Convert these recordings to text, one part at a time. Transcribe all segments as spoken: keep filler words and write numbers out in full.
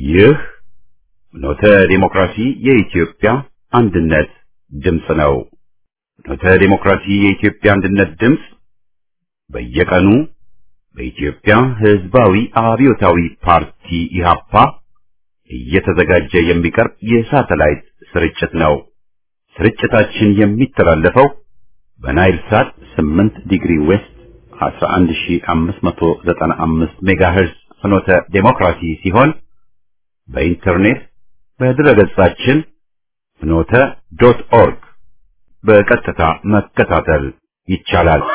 ይህ ፍኖተ ዲሞክራሲ የኢትዮጵያ አንድነት ድምፅ ነው። ፍኖተ ዲሞክራሲ የኢትዮጵያ አንድነት ድምፅ በየቀኑ በኢትዮጵያ ሕዝባዊ አብዮታዊ ፓርቲ ኢህአፓ እየተዘጋጀ የሚቀርብ የሳተላይት ስርጭት ነው። ስርጭታችን የሚተላለፈው በናይል ሳት ስምንት ዲግሪ ዌስት አስራ አንድ ሺህ አምስት መቶ ዘጠና አምስት ሜጋሄርዝ ፍኖተ ዲሞክራሲ ሲሆን በኢንተርኔት በድረገጻችን ፍኖተ ዶት ኦርግ በቀጥታ መከታተል ይቻላል።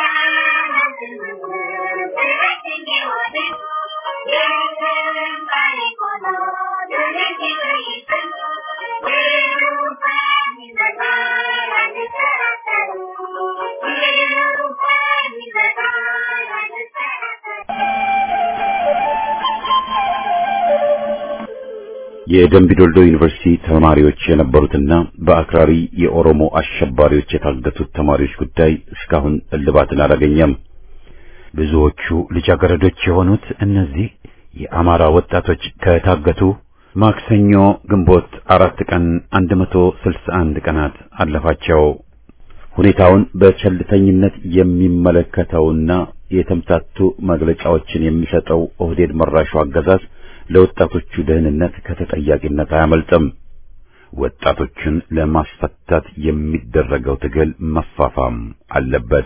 የደምቢዶልዶ ዩኒቨርሲቲ ተማሪዎች የነበሩትና በአክራሪ የኦሮሞ አሸባሪዎች የታገቱት ተማሪዎች ጉዳይ እስካሁን እልባትን አላገኘም። ብዙዎቹ ልጃገረዶች የሆኑት እነዚህ የአማራ ወጣቶች ከታገቱ ማክሰኞ ግንቦት አራት ቀን አንድ መቶ ስልሳ አንድ ቀናት አለፋቸው። ሁኔታውን በቸልተኝነት የሚመለከተውና የተምታቱ መግለጫዎችን የሚሰጠው ኦህዴድ መራሹ አገዛዝ ለወጣቶቹ ደህንነት ከተጠያቂነት አያመልጥም። ወጣቶችን ለማስፈታት የሚደረገው ትግል መፋፋም አለበት።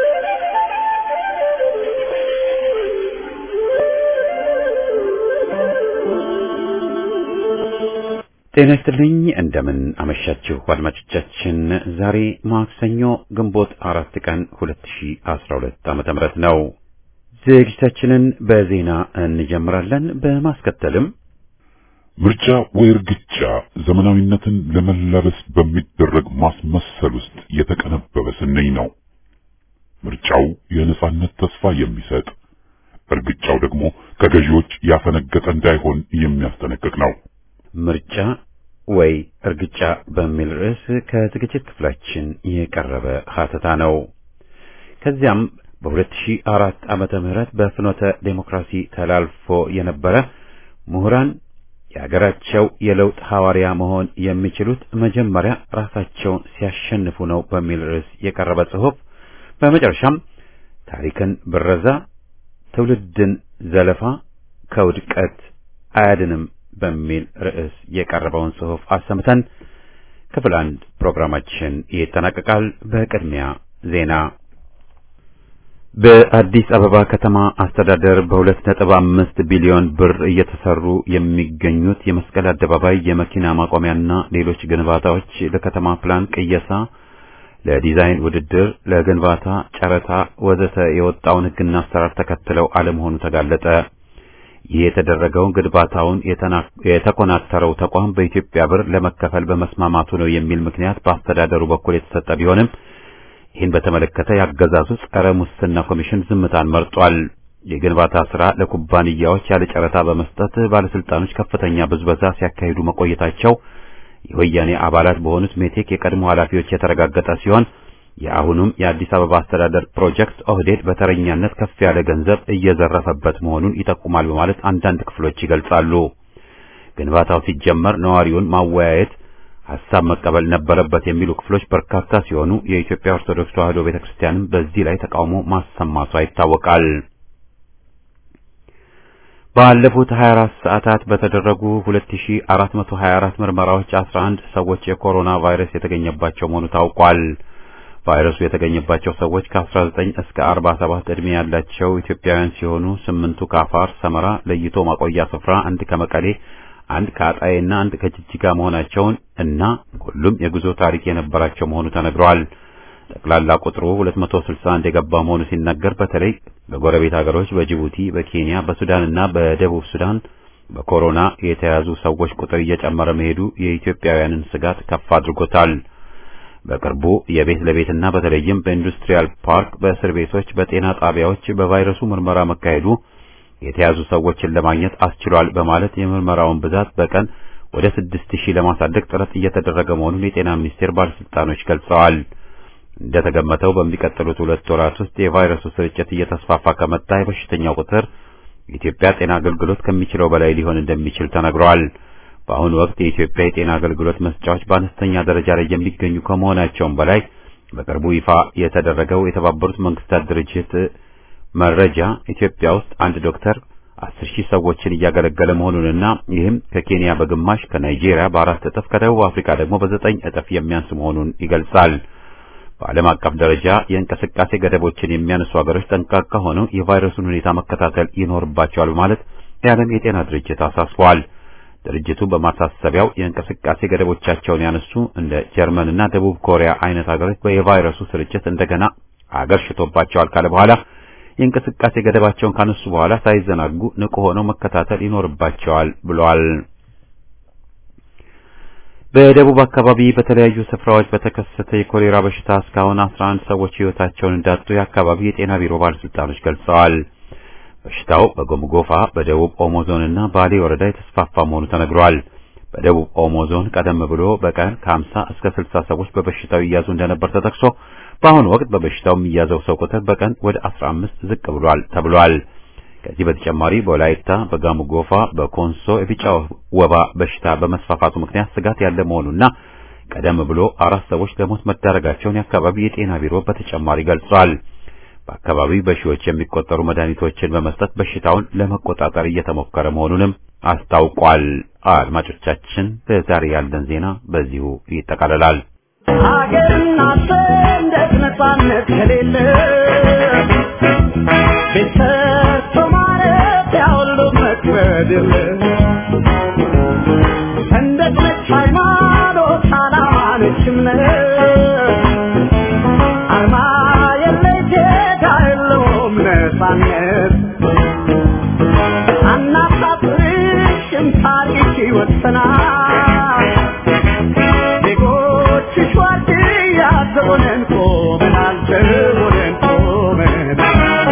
ጤና ይስጥልኝ፣ እንደምን አመሻችሁ አድማጮቻችን። ዛሬ ማክሰኞ ግንቦት አራት ቀን ሁለት ሺህ አስራ ሁለት ዓመተ ምህረት ነው። ዝግጅታችንን በዜና እንጀምራለን። በማስከተልም ምርጫ ወይ እርግጫ ዘመናዊነትን ለመላበስ በሚደረግ ማስመሰል ውስጥ የተቀነበበ ስንኝ ነው። ምርጫው የነጻነት ተስፋ የሚሰጥ፣ እርግጫው ደግሞ ከገዢዎች ያፈነገጠ እንዳይሆን የሚያስጠነቅቅ ነው። ምርጫ ወይ እርግጫ በሚል ርዕስ ከዝግጅት ክፍላችን የቀረበ ሀተታ ነው። ከዚያም በሁለት ሺህ አራት ዓመተ ምህረት በፍኖተ ዴሞክራሲ ተላልፎ የነበረ ምሁራን የሀገራቸው የለውጥ ሐዋርያ መሆን የሚችሉት መጀመሪያ ራሳቸውን ሲያሸንፉ ነው በሚል ርዕስ የቀረበ ጽሑፍ፣ በመጨረሻም ታሪክን ብረዛ ትውልድን ዘለፋ ከውድቀት አያድንም በሚል ርዕስ የቀረበውን ጽሑፍ አሰምተን ክፍል አንድ ፕሮግራማችን ይጠናቀቃል። በቅድሚያ ዜና። በአዲስ አበባ ከተማ አስተዳደር በሁለት ነጥብ አምስት ቢሊዮን ብር እየተሰሩ የሚገኙት የመስቀል አደባባይ የመኪና ማቆሚያና ሌሎች ግንባታዎች ለከተማ ፕላን ቅየሳ፣ ለዲዛይን ውድድር፣ ለግንባታ ጨረታ ወዘተ የወጣውን ሕግና አሰራር ተከትለው አለመሆኑ ተጋለጠ። ይህ የተደረገው ግንባታውን የተኮናተረው ተቋም በኢትዮጵያ ብር ለመከፈል በመስማማቱ ነው የሚል ምክንያት በአስተዳደሩ በኩል የተሰጠ ቢሆንም ይህን በተመለከተ ያገዛዙ ጸረ ሙስና ኮሚሽን ዝምታን መርጧል። የግንባታ ስራ ለኩባንያዎች ያለ ጨረታ በመስጠት ባለስልጣኖች ከፍተኛ ብዝበዛ ሲያካሂዱ መቆየታቸው የወያኔ አባላት በሆኑት ሜቴክ የቀድሞ ኃላፊዎች የተረጋገጠ ሲሆን የአሁኑም የአዲስ አበባ አስተዳደር ፕሮጀክት ኦህዴድ በተረኛነት ከፍ ያለ ገንዘብ እየዘረፈበት መሆኑን ይጠቁማል በማለት አንዳንድ ክፍሎች ይገልጻሉ። ግንባታው ሲጀመር ነዋሪውን ማወያየት ሐሳብ መቀበል ነበረበት የሚሉ ክፍሎች በርካታ ሲሆኑ የኢትዮጵያ ኦርቶዶክስ ተዋሕዶ ቤተክርስቲያንም በዚህ ላይ ተቃውሞ ማሰማቷ ይታወቃል። ባለፉት ሀያ አራት ሰዓታት በተደረጉ ሁለት ሺህ አራት መቶ ሀያ አራት ምርመራዎች አስራ አንድ ሰዎች የኮሮና ቫይረስ የተገኘባቸው መሆኑ ታውቋል። ቫይረሱ የተገኘባቸው ሰዎች ከአስራ ዘጠኝ እስከ አርባ ሰባት ዕድሜ ያላቸው ኢትዮጵያውያን ሲሆኑ ስምንቱ ከአፋር ሰመራ ለይቶ ማቆያ ስፍራ፣ አንድ ከመቀሌ፣ አንድ ከአጣዬና አንድ ከጅጅጋ መሆናቸውን እና ሁሉም የጉዞ ታሪክ የነበራቸው መሆኑ ተነግሯል። ጠቅላላ ቁጥሩ ሁለት መቶ ስልሳ አንድ የገባ መሆኑ ሲነገር በተለይ በጎረቤት ሀገሮች በጅቡቲ፣ በኬንያ፣ በሱዳንና በደቡብ ሱዳን በኮሮና የተያዙ ሰዎች ቁጥር እየጨመረ መሄዱ የኢትዮጵያውያንን ስጋት ከፍ አድርጎታል። በቅርቡ የቤት ለቤትና በተለይም በኢንዱስትሪያል ፓርክ፣ በእስር ቤቶች፣ በጤና ጣቢያዎች በቫይረሱ ምርመራ መካሄዱ የተያዙ ሰዎችን ለማግኘት አስችሏል በማለት የምርመራውን ብዛት በቀን ወደ ስድስት ሺህ ለማሳደግ ጥረት እየተደረገ መሆኑን የጤና ሚኒስቴር ባለስልጣኖች ገልጸዋል። እንደተገመተው በሚቀጥሉት ሁለት ወራት ውስጥ የቫይረሱ ስርጭት እየተስፋፋ ከመጣ የበሽተኛው ቁጥር የኢትዮጵያ ጤና አገልግሎት ከሚችለው በላይ ሊሆን እንደሚችል ተነግሯል። በአሁኑ ወቅት የኢትዮጵያ የጤና አገልግሎት መስጫዎች በአነስተኛ ደረጃ ላይ የሚገኙ ከመሆናቸውም በላይ በቅርቡ ይፋ የተደረገው የተባበሩት መንግስታት ድርጅት መረጃ ኢትዮጵያ ውስጥ አንድ ዶክተር አስር ሺህ ሰዎችን እያገለገለ መሆኑንና ይህም ከኬንያ በግማሽ ከናይጄሪያ በአራት እጥፍ ከደቡብ አፍሪካ ደግሞ በዘጠኝ እጥፍ የሚያንስ መሆኑን ይገልጻል። በዓለም አቀፍ ደረጃ የእንቅስቃሴ ገደቦችን የሚያነሱ ሀገሮች ጠንቃቃ ሆነው የቫይረሱን ሁኔታ መከታተል ይኖርባቸዋል ማለት የዓለም የጤና ድርጅት አሳስቧል። ድርጅቱ በማሳሰቢያው የእንቅስቃሴ ገደቦቻቸውን ያነሱ እንደ ጀርመንና ደቡብ ኮሪያ አይነት ሀገሮች የቫይረሱ ስርጭት እንደገና አገር ሽቶባቸዋል ካለ በኋላ የእንቅስቃሴ ገደባቸውን ካነሱ በኋላ ሳይዘናጉ ንቁ ሆነው መከታተል ይኖርባቸዋል ብለዋል። በደቡብ አካባቢ በተለያዩ ስፍራዎች በተከሰተ የኮሌራ በሽታ እስካሁን አስራ አንድ ሰዎች ሕይወታቸውን እንዳጡ የአካባቢ የጤና ቢሮ ባለስልጣኖች ገልጸዋል። በሽታው በጎምጎፋ በደቡብ ኦሞ ዞንና ባሌ ወረዳ የተስፋፋ መሆኑ ተነግሯል። በደቡብ ኦሞ ዞን ቀደም ብሎ በቀን ከሀምሳ እስከ ስልሳ ሰዎች በበሽታው ይያዙ እንደነበር ተጠቅሶ በአሁኑ ወቅት በበሽታው የሚያዘው ሰው ቁጥር በቀን ወደ አስራ አምስት ዝቅ ብሏል ተብሏል። ከዚህ በተጨማሪ በወላይታ፣ በጋሞጎፋ፣ በኮንሶ የቢጫ ወባ በሽታ በመስፋፋቱ ምክንያት ስጋት ያለ መሆኑና ቀደም ብሎ አራት ሰዎች ለሞት መዳረጋቸውን የአካባቢ የጤና ቢሮ በተጨማሪ ገልጿል። በአካባቢው በሺዎች የሚቆጠሩ መድኃኒቶችን በመስጠት በሽታውን ለመቆጣጠር እየተሞከረ መሆኑንም አስታውቋል። አድማጮቻችን በዛሬ ያለን ዜና በዚሁ ይጠቃለላል። አገርና ሰንደቅ ነፃነት ከሌለ ቤተሰብ ማለት ያውሉ መክበድ የለ ሰንደቅ ነች ሃይማኖት ዓላማ ነች እምነት አርማ የለሽ ዜጋ የለውም ነፃነት አናሳፍርሽም ታሪክ ይወሰናል ዜጎችሽ ዋርድያ ዘቦነን ቆመናል ዘቦነን ቆመናል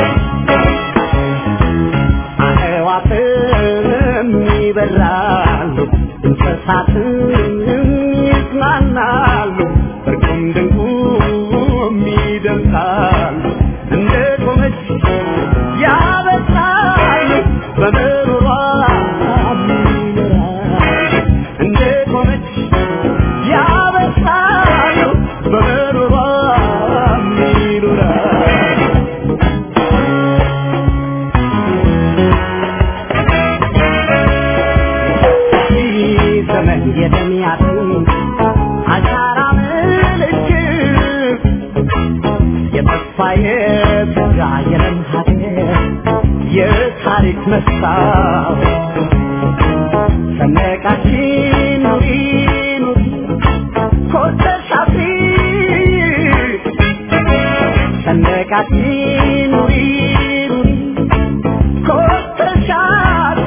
አዕዋፍም ይበራሉ እንስሳትም ይጽናናሉ እርቁም ድንቁም ይደምቃሉ እንደ ቆመች ያበስራሉ በምሮሯ ይኖራሉ እንደ ቆመች ያበስራሉ በምሮሯ ይኖራሉ ዘመን የደሚያትን አሻራ ምልክት የተስፋዬ ብራ የለም ሀገር የታሪክ መስታወት ሰንደቃችን ኑሪ ኑሪ ኮርተሽ አፍሪ ሰንደቃችን ኑሪ ኑሪ ኮርተሽ አፍሪ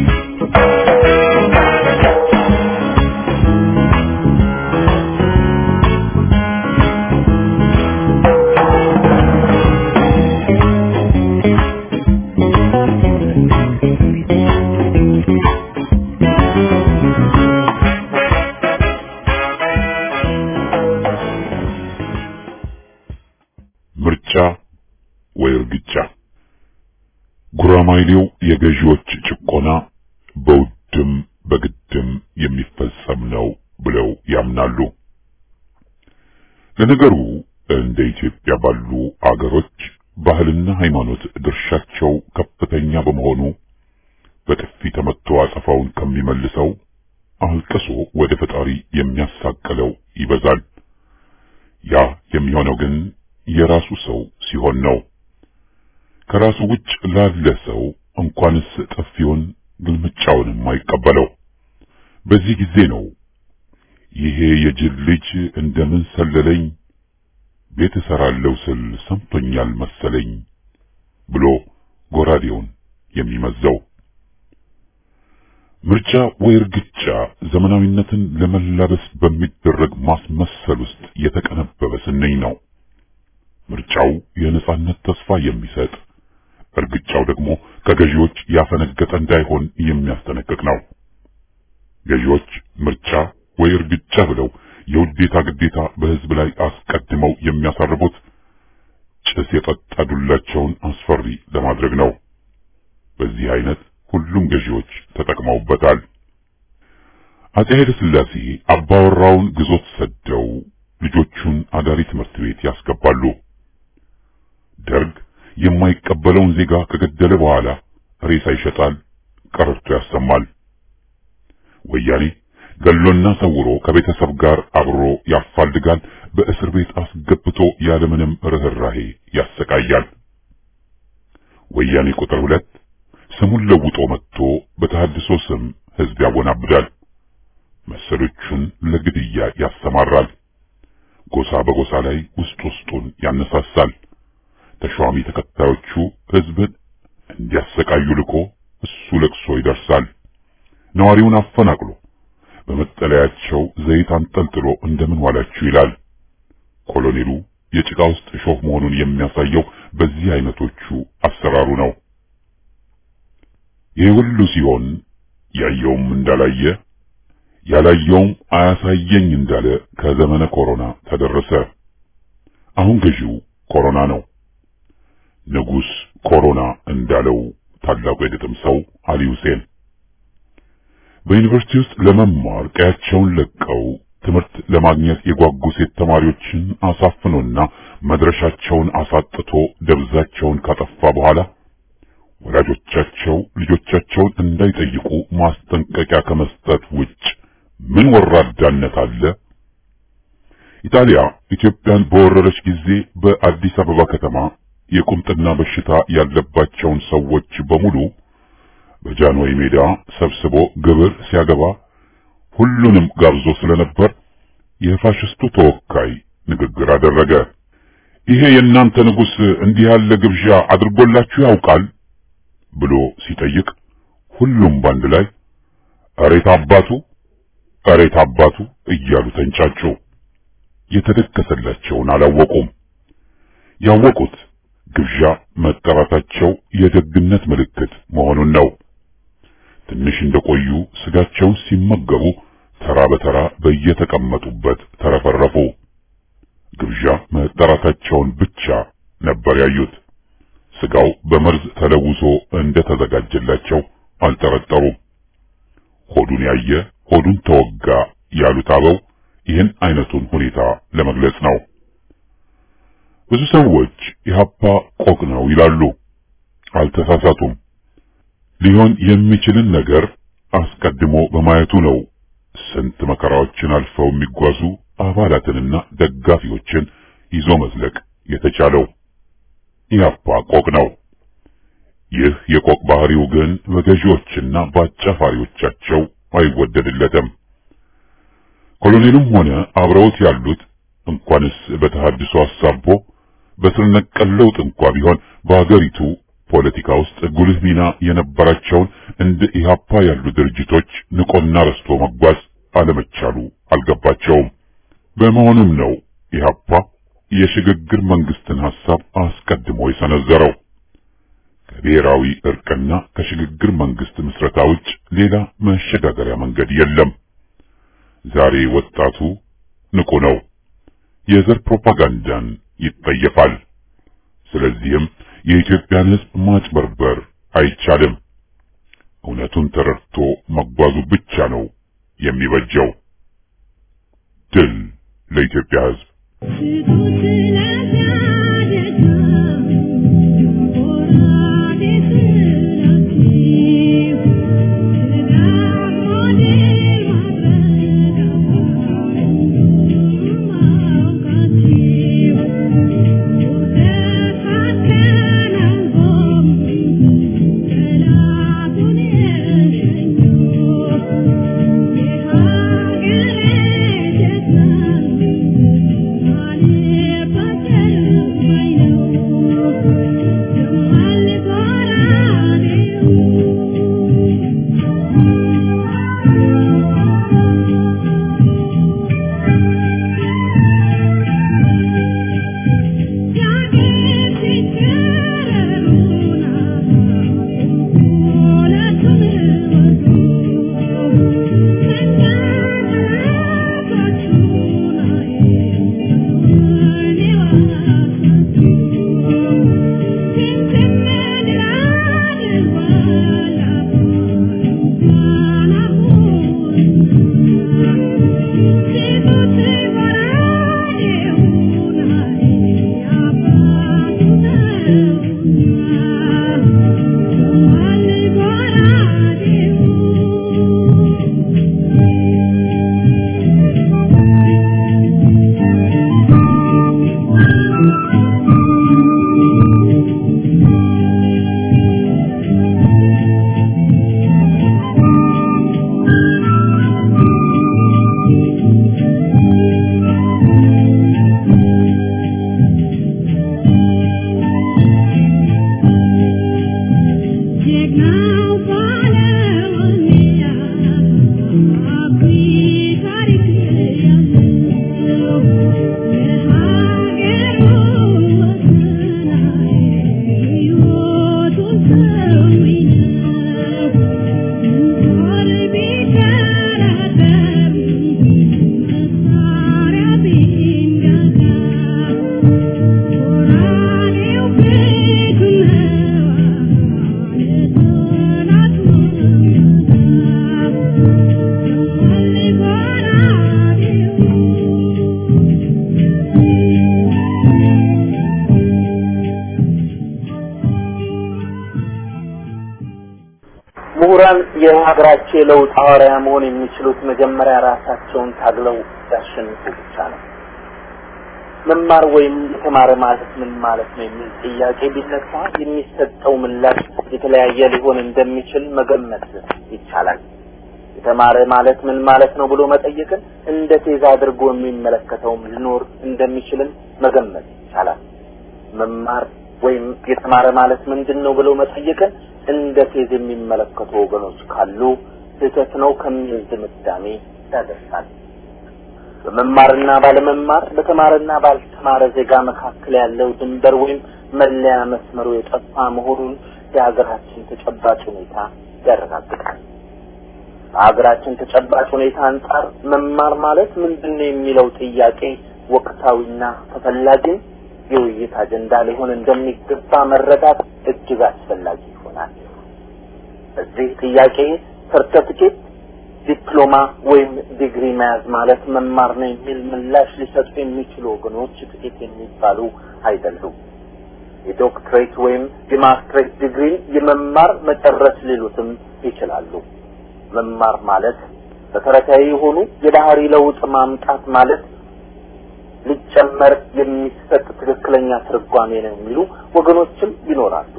ምርጫ ወይ እርግጫ ጉራማይሌው የገዢዎች ጭቆና በውድም በግድም የሚፈጸም ነው ብለው ያምናሉ። ለነገሩ እንደ ኢትዮጵያ ባሉ አገሮች ባህልና ሃይማኖት ድርሻቸው ከፍተኛ በመሆኑ በጥፊ ተመቶ አጸፋውን ከሚመልሰው አልቅሶ ወደ ፈጣሪ የሚያሳቅለው ይበዛል። ያ የሚሆነው ግን የራሱ ሰው ሲሆን ነው። ከራሱ ውጭ ላለ ሰው እንኳንስ ጥፊውን ግልምጫውንም አይቀበለው። በዚህ ጊዜ ነው ይሄ የጅል ልጅ እንደምን ሰለለኝ ቤት እሰራለሁ ስል ሰምቶኛል መሰለኝ ብሎ ጎራዴውን የሚመዘው። ምርጫ ወይ እርግጫ ዘመናዊነትን ለመላበስ በሚደረግ ማስመሰል ውስጥ የተቀነበበ ስንኝ ነው። ምርጫው የነጻነት ተስፋ የሚሰጥ፣ እርግጫው ደግሞ ከገዢዎች ያፈነገጠ እንዳይሆን የሚያስጠነቅቅ ነው። ገዢዎች ምርጫ ወይ እርግጫ ብለው የውዴታ ግዴታ በህዝብ ላይ አስቀድመው የሚያሳርፉት ጭስ የጠጣ ዱላቸውን አስፈሪ ለማድረግ ነው። በዚህ አይነት ሁሉም ገዢዎች ተጠቅመውበታል። አፄ ኃይለ ሥላሴ አባወራውን ግዞት ሰደው ልጆቹን አዳሪ ትምህርት ቤት ያስገባሉ። ደርግ የማይቀበለውን ዜጋ ከገደለ በኋላ ሬሳ ይሸጣል፣ ቀረርቶ ያሰማል። ወያኔ ገሎና ሰውሮ ከቤተሰብ ጋር አብሮ ያፋልጋል፣ በእስር ቤት አስገብቶ ያለምንም ርህራሄ ያሰቃያል። ወያኔ ቁጥር ሁለት ስሙን ለውጦ መጥቶ በተሐድሶ ስም ህዝብ ያወናብዳል፣ መሰሎቹን ለግድያ ያሰማራል፣ ጎሳ በጎሳ ላይ ውስጥ ውስጡን ያነሳሳል። ተሿሚ ተከታዮቹ ህዝብን እንዲያሰቃዩ ልኮ እሱ ለቅሶ ይደርሳል። ነዋሪውን አፈናቅሎ በመጠለያቸው ዘይት አንጠልጥሎ እንደምን ዋላችሁ ይላል። ኮሎኔሉ የጭቃ ውስጥ ሾህ መሆኑን የሚያሳየው በዚህ አይነቶቹ አሰራሩ ነው። ይህ ሁሉ ሲሆን ያየውም እንዳላየ ያላየውም አያሳየኝ እንዳለ ከዘመነ ኮሮና ተደረሰ። አሁን ገዢው ኮሮና ነው። ንጉስ ኮሮና እንዳለው ታላቁ የግጥም ሰው አሊ ሁሴን በዩኒቨርሲቲ ውስጥ ለመማር ቀያቸውን ለቀው ትምህርት ለማግኘት የጓጉ ሴት ተማሪዎችን አሳፍኖና መድረሻቸውን አሳጥቶ ደብዛቸውን ካጠፋ በኋላ ወላጆቻቸው ልጆቻቸውን እንዳይጠይቁ ማስጠንቀቂያ ከመስጠት ውጭ ምን ወራዳነት አለ? ኢጣሊያ ኢትዮጵያን በወረረች ጊዜ በአዲስ አበባ ከተማ የቁምጥና በሽታ ያለባቸውን ሰዎች በሙሉ በጃንሆይ ሜዳ ሰብስቦ ግብር ሲያገባ ሁሉንም ጋብዞ ስለነበር የፋሽስቱ ተወካይ ንግግር አደረገ። ይሄ የእናንተ ንጉስ እንዲህ ያለ ግብዣ አድርጎላችሁ ያውቃል ብሎ ሲጠይቅ ሁሉም ባንድ ላይ አሬት አባቱ አሬት አባቱ እያሉ ተንጫጩ። የተደከሰላቸውን አላወቁም። ያወቁት ግብዣ መጠራታቸው የደግነት ምልክት መሆኑን ነው። ትንሽ እንደቆዩ ስጋቸውን ሲመገቡ ተራ በተራ በየተቀመጡበት ተረፈረፉ። ግብዣ መጠራታቸውን ብቻ ነበር ያዩት። ስጋው በመርዝ ተለውሶ እንደተዘጋጀላቸው አልጠረጠሩም። ሆዱን ያየ ሆዱን ተወጋ ያሉት አበው ይህን አይነቱን ሁኔታ ለመግለጽ ነው። ብዙ ሰዎች ኢህአፓ ቆቅ ነው ይላሉ። አልተሳሳቱም። ሊሆን የሚችልን ነገር አስቀድሞ በማየቱ ነው ስንት መከራዎችን አልፈው የሚጓዙ አባላትንና ደጋፊዎችን ይዞ መዝለቅ የተቻለው። ኢህአፓ ቆቅ ነው። ይህ የቆቅ ባህሪው ግን በገዢዎችና በአጫፋሪዎቻቸው አይወደድለትም። ኮሎኔሉም ሆነ አብረውት ያሉት እንኳንስ በተሐድሶ አሳቦ በስር ነቀል ለውጥ እንኳን ቢሆን በአገሪቱ ፖለቲካ ውስጥ ጉልህ ሚና የነበራቸውን እንደ ኢህአፓ ያሉ ድርጅቶች ንቆና ረስቶ መጓዝ አለመቻሉ አልገባቸውም። በመሆኑም ነው ኢህአፓ የሽግግር መንግስትን ሐሳብ አስቀድሞ የሰነዘረው። ከብሔራዊ እርቅና ከሽግግር መንግስት ምስረታ ውጭ ሌላ መሸጋገሪያ መንገድ የለም። ዛሬ ወጣቱ ንቁ ነው። የዘር ፕሮፓጋንዳን ይጠየፋል። ስለዚህም የኢትዮጵያን ሕዝብ ማጭበርበር አይቻልም። እውነቱን ተረድቶ መጓዙ ብቻ ነው የሚበጀው። ድል ለኢትዮጵያ ሕዝብ። Yeah. ምሁራን የሀገራቸው ለውጥ አዋሪያ መሆን የሚችሉት መጀመሪያ ራሳቸውን ታግለው ያሸንፉ ብቻ ነው። መማር ወይም የተማረ ማለት ምን ማለት ነው የሚል ጥያቄ ቢነሳ የሚሰጠው ምላሽ የተለያየ ሊሆን እንደሚችል መገመት ይቻላል። የተማረ ማለት ምን ማለት ነው ብሎ መጠየቅን እንደ ቴዛ አድርጎ የሚመለከተውም ሊኖር እንደሚችልም መገመት ይቻላል። መማር ወይም የተማረ ማለት ምንድነው ብሎ መጠየቅን እንደ ቴዝ የሚመለከቱ ወገኖች ካሉ ስህተት ነው ከሚል ድምዳሜ ያደርሳል። በመማርና ባለመማር በተማረና ባልተማረ ዜጋ መካከል ያለው ድንበር ወይም መለያ መስመሩ የጠፋ መሆኑን የሀገራችን ተጨባጭ ሁኔታ ያረጋግጣል። በሀገራችን ተጨባጭ ሁኔታ አንጻር መማር ማለት ምንድነው የሚለው ጥያቄ ወቅታዊና ተፈላጊ የውይይት አጀንዳ ሊሆን እንደሚገባ መረዳት እጅግ አስፈላጊ ይሆናል። በዚህ ጥያቄ ሰርተፊኬት ዲፕሎማ ወይም ዲግሪ መያዝ ማለት መማር ነው የሚል ምላሽ ሊሰጡ የሚችሉ ወገኖች ጥቂት የሚባሉ አይደሉም። የዶክትሬት ወይም የማስተርስ ዲግሪ የመማር መጨረስ ሊሉትም ይችላሉ። መማር ማለት በተረታዊ የሆኑ የባህሪ ለውጥ ማምጣት ማለት ሊጨመር የሚሰጥ ትክክለኛ ትርጓሜ ነው የሚሉ ወገኖችም ይኖራሉ።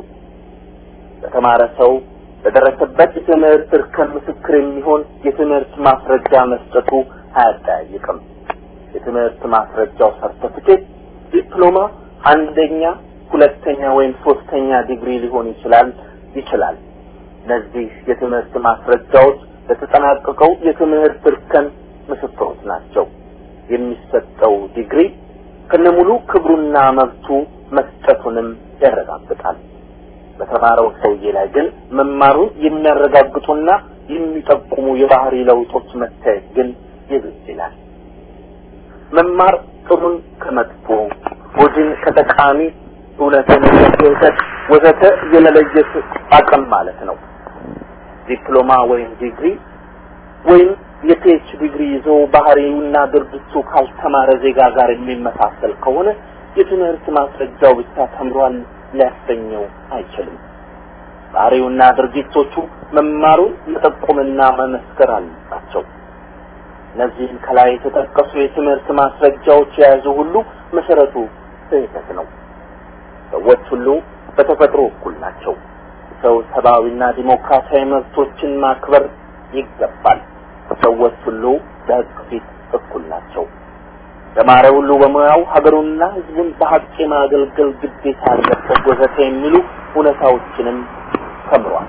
በተማረ ሰው በደረሰበት ትምህርት እርከን ምስክር የሚሆን የትምህርት ማስረጃ መስጠቱ አያጠያይቅም። የትምህርት ማስረጃው ሰርተፊኬት ዲፕሎማ አንደኛ ሁለተኛ ወይም ሶስተኛ ዲግሪ ሊሆን ይችላል ይችላል። እነዚህ የትምህርት ማስረጃዎች ለተጠናቀቀው የትምህርት እርከን ምስክሮች ናቸው። የሚሰጠው ዲግሪ ከነሙሉ ክብሩና መብቱ መስጠቱንም ያረጋግጣል። በተማረው ሰውዬ ላይ ግን መማሩን የሚያረጋግጡና የሚጠቁሙ የባህሪ ለውጦች መታየት ግን ይብዛል። መማር ጥሩን ከመጥፎ ጎጂን ከጠቃሚ እውነትን ከስህተት ወዘተ የመለየት አቅም ማለት ነው። ዲፕሎማ ወይም ዲግሪ ወይም የፒኤች ዲግሪ ይዞ ባህሪውና ድርጊቱ ካልተማረ ዜጋ ጋር የሚመሳሰል ከሆነ የትምህርት ማስረጃው ብቻ ተምሯል ሊያሰኘው አይችልም። ባህሪውና ድርጊቶቹ መማሩን መጠቆምና መመስከር አለባቸው። እነዚህን ከላይ የተጠቀሱ የትምህርት ማስረጃዎች የያዙ ሁሉ መሰረቱ ስህተት ነው። ሰዎች ሁሉ በተፈጥሮ እኩል ናቸው። ሰው ሰብአዊና ዲሞክራሲያዊ መብቶችን ማክበር ይገባል። ሰዎች ሁሉ በሕግ ፊት እኩል ናቸው። ተማረ ሁሉ በሙያው ሀገሩንና ሕዝቡን በሐቅ ማገልገል ግዴታ አለበት ወዘተ የሚሉ እውነታዎችንም ተምሯል።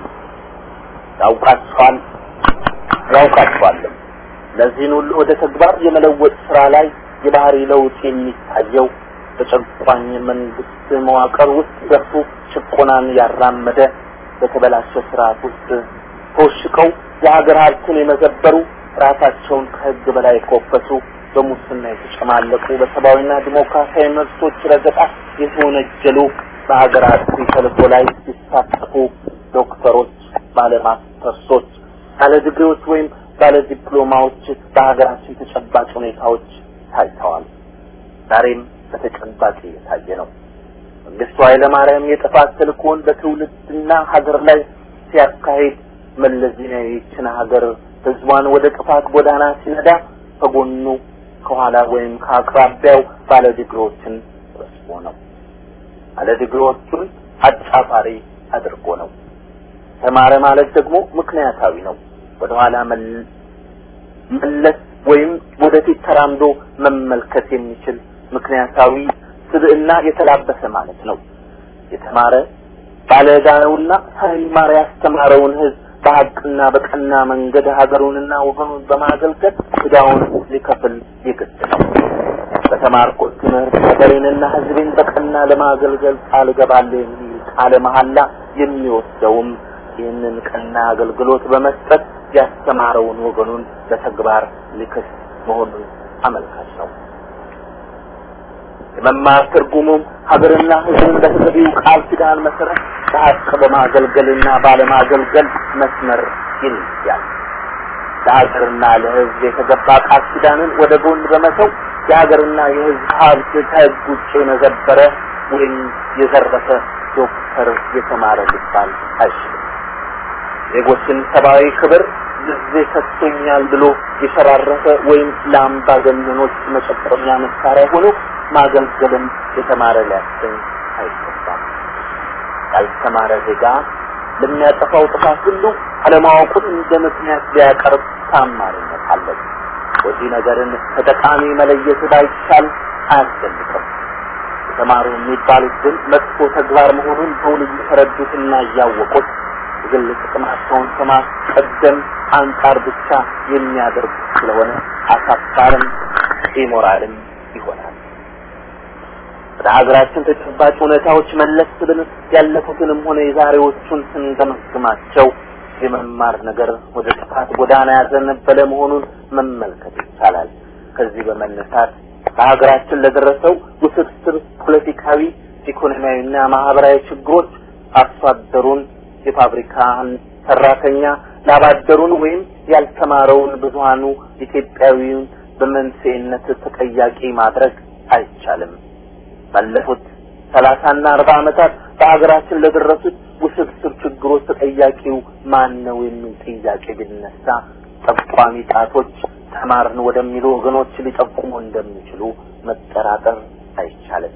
ያውቃቸዋል ያውቃቸዋል። ለዚህን ሁሉ ወደ ተግባር የመለወጥ ስራ ላይ የባህሪ ለውጥ የሚታየው በጨቋኝ መንግስት መዋቅር ውስጥ ገብቶ ጭቆናን ያራመደ በተበላሸ ስርዓት ውስጥ ተወሽቀው የሀገር ሀብትን የመዘበሩ ራሳቸውን ከህግ በላይ ኮፈሱ በሙስና የተጨማለቁ በሰብአዊና ዲሞክራሲያዊ መብቶች ረገጣ የተወነጀሉ በሀገራት ተልዕኮ ላይ ሲሳተፉ ዶክተሮች፣ ባለማስተርሶች፣ ባለ ዲግሪዎች ወይም ባለ ዲፕሎማዎች በሀገራችን ተጨባጭ ሁኔታዎች ታይተዋል። ዛሬም በተጨባጭ እየታየ ነው። መንግስቱ ኃይለማርያም የጥፋት ተልዕኮን በትውልድና ሀገር ላይ ሲያካሂድ መለስ ዜናዊ ይህችን ሀገር ህዝቧን ወደ ጥፋት ጎዳና ሲነዳ ከጎኑ ከኋላ ወይም ከአቅራቢያው ባለ ዲግሪዎችን ወስዶ ነው። ባለ ዲግሪዎቹን አጫፋሪ አድርጎ ነው። ተማረ ማለት ደግሞ ምክንያታዊ ነው። ወደኋላ መለስ ወይም ወደፊት ተራምዶ መመልከት የሚችል ምክንያታዊ ስብዕና የተላበሰ ማለት ነው። የተማረ ባለዳውና ሳይማር ያስተማረውን ህዝብ በሐቅና በቀና መንገድ ሀገሩንና ወገኑን በማገልገል ዕዳውን ሊከፍል ይገድ ነው። በተማርኩት ትምህርት ሀገሬንና ህዝቤን በቀና ለማገልገል ቃል እገባለሁ የሚል ቃለ መሐላ የሚወስደውም ይህንን ቀና አገልግሎት በመስጠት ያስተማረውን ወገኑን በተግባር ሊከስ መሆኑን አመልካች ነው። የመማር ትርጉሙም ሀገርና ህዝብን በተገቢው ቃል ኪዳን መሰረት በሐቅ በማገልገልና ባለማገልገል መስመር ይለያል። ለሀገርና ለህዝብ የተገባ ቃል ኪዳንን ወደ ጎን በመተው የሀገርና የህዝብ ሀብት ከህግ ውጭ የመዘበረ ወይም የዘረፈ ዶክተር የተማረ ሊባል አይችልም። የጎችን ሰብአዊ ክብር ጊዜ ሰጥቶኛል ብሎ የሸራረፈ ወይም ለአምባገነኖች መጨቆኛ መሳሪያ ሆኖ ማገልገልን የተማረ ሊያሰኝ አይገባም። ያልተማረ ዜጋ ለሚያጠፋው ጥፋት ሁሉ አለማወቁን እንደ ምክንያት ሊያቀርብ ታማሪነት አለው። ወዲህ ነገርን ተጠቃሚ መለየት ባይቻል አያስፈልግም። የተማሩ የሚባሉት ግን መጥፎ ተግባር መሆኑን በውል እየተረዱትና እያወቁት የግል ጥቅማቸውን ከማስቀደም አንጻር ብቻ የሚያደርጉ ስለሆነ አሳፋርም ኢሞራልም ይሆናል። በሀገራችን ተጨባጭ ሁኔታዎች መለስ ብለን ያለፉትንም ሆነ የዛሬዎቹን ስንገመግማቸው የመማር ነገር ወደ ጥፋት ጎዳና ያዘነበለ መሆኑን መመልከት ይቻላል። ከዚህ በመነሳት በሀገራችን ለደረሰው ውስብስብ ፖለቲካዊ፣ ኢኮኖሚያዊና ማህበራዊ ችግሮች አርሶ አደሩን የፋብሪካን ሰራተኛ ላባደሩን ወይም ያልተማረውን ብዙሃኑ ኢትዮጵያዊውን በመንስኤነት ተጠያቂ ማድረግ አይቻልም። ባለፉት ሰላሳ እና አርባ ዓመታት በሀገራችን ለደረሱት ውስብስብ ችግሮች ተጠያቂው ማን ነው የሚል ጥያቄ ቢነሳ ጠቋሚ ጣቶች ተማርን ወደሚሉ ወገኖች ሊጠቁሙ እንደሚችሉ መጠራጠር አይቻልም።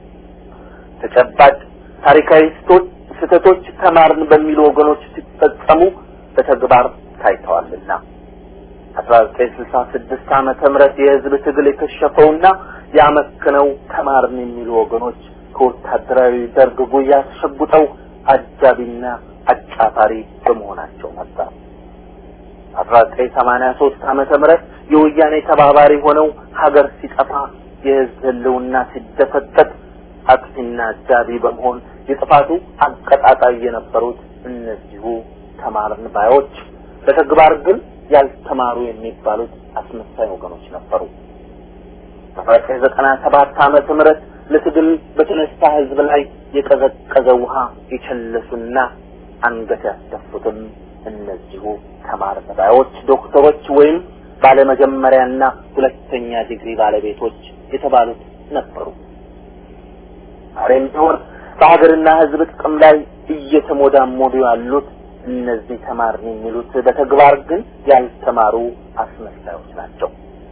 ተጨባጭ ታሪካዊ ስህተቶች ተማርን በሚሉ ወገኖች ሲፈጸሙ በተግባር ታይተዋልና አስራ ዘጠኝ ስልሳ ስድስት ዓመተ ምህረት የህዝብ ትግል የተሸፈውና ያመከነው ተማርን የሚሉ ወገኖች ከወታደራዊ ደርግ ጉያ ተሸጉጠው አጃቢና አጫፋሪ በመሆናቸው ነበር። አስራ ዘጠኝ ሰማንያ ሶስት ዓመተ ምህረት የወያኔ ተባባሪ ሆነው ሀገር ሲጠፋ የህዝብ ህልውና ሲደፈጠጥ አጥፊና አጃቢ በመሆን የጥፋቱ አቀጣጣይ የነበሩት እነዚሁ ተማርን ባዮች በተግባር ግን ያልተማሩ የሚባሉት አስመሳይ ወገኖች ነበሩ። አስራ ዘጠኝ ዘጠና ሰባት ዓመተ ምህረት ለትግል በተነሳ ህዝብ ላይ የቀዘቀዘ ውሃ የቸለሱና አንገት ያስደፉትም እነዚሁ ተማርን ባዮች ዶክተሮች ወይም ባለመጀመሪያና ሁለተኛ ዲግሪ ባለቤቶች የተባሉት ነበሩ። አሬም ቢሆን በሀገርና ህዝብ ጥቅም ላይ እየተሞዳሞዱ ያሉት እነዚህ ተማርን የሚሉት በተግባር ግን ያልተማሩ አስመሳዮች ናቸው።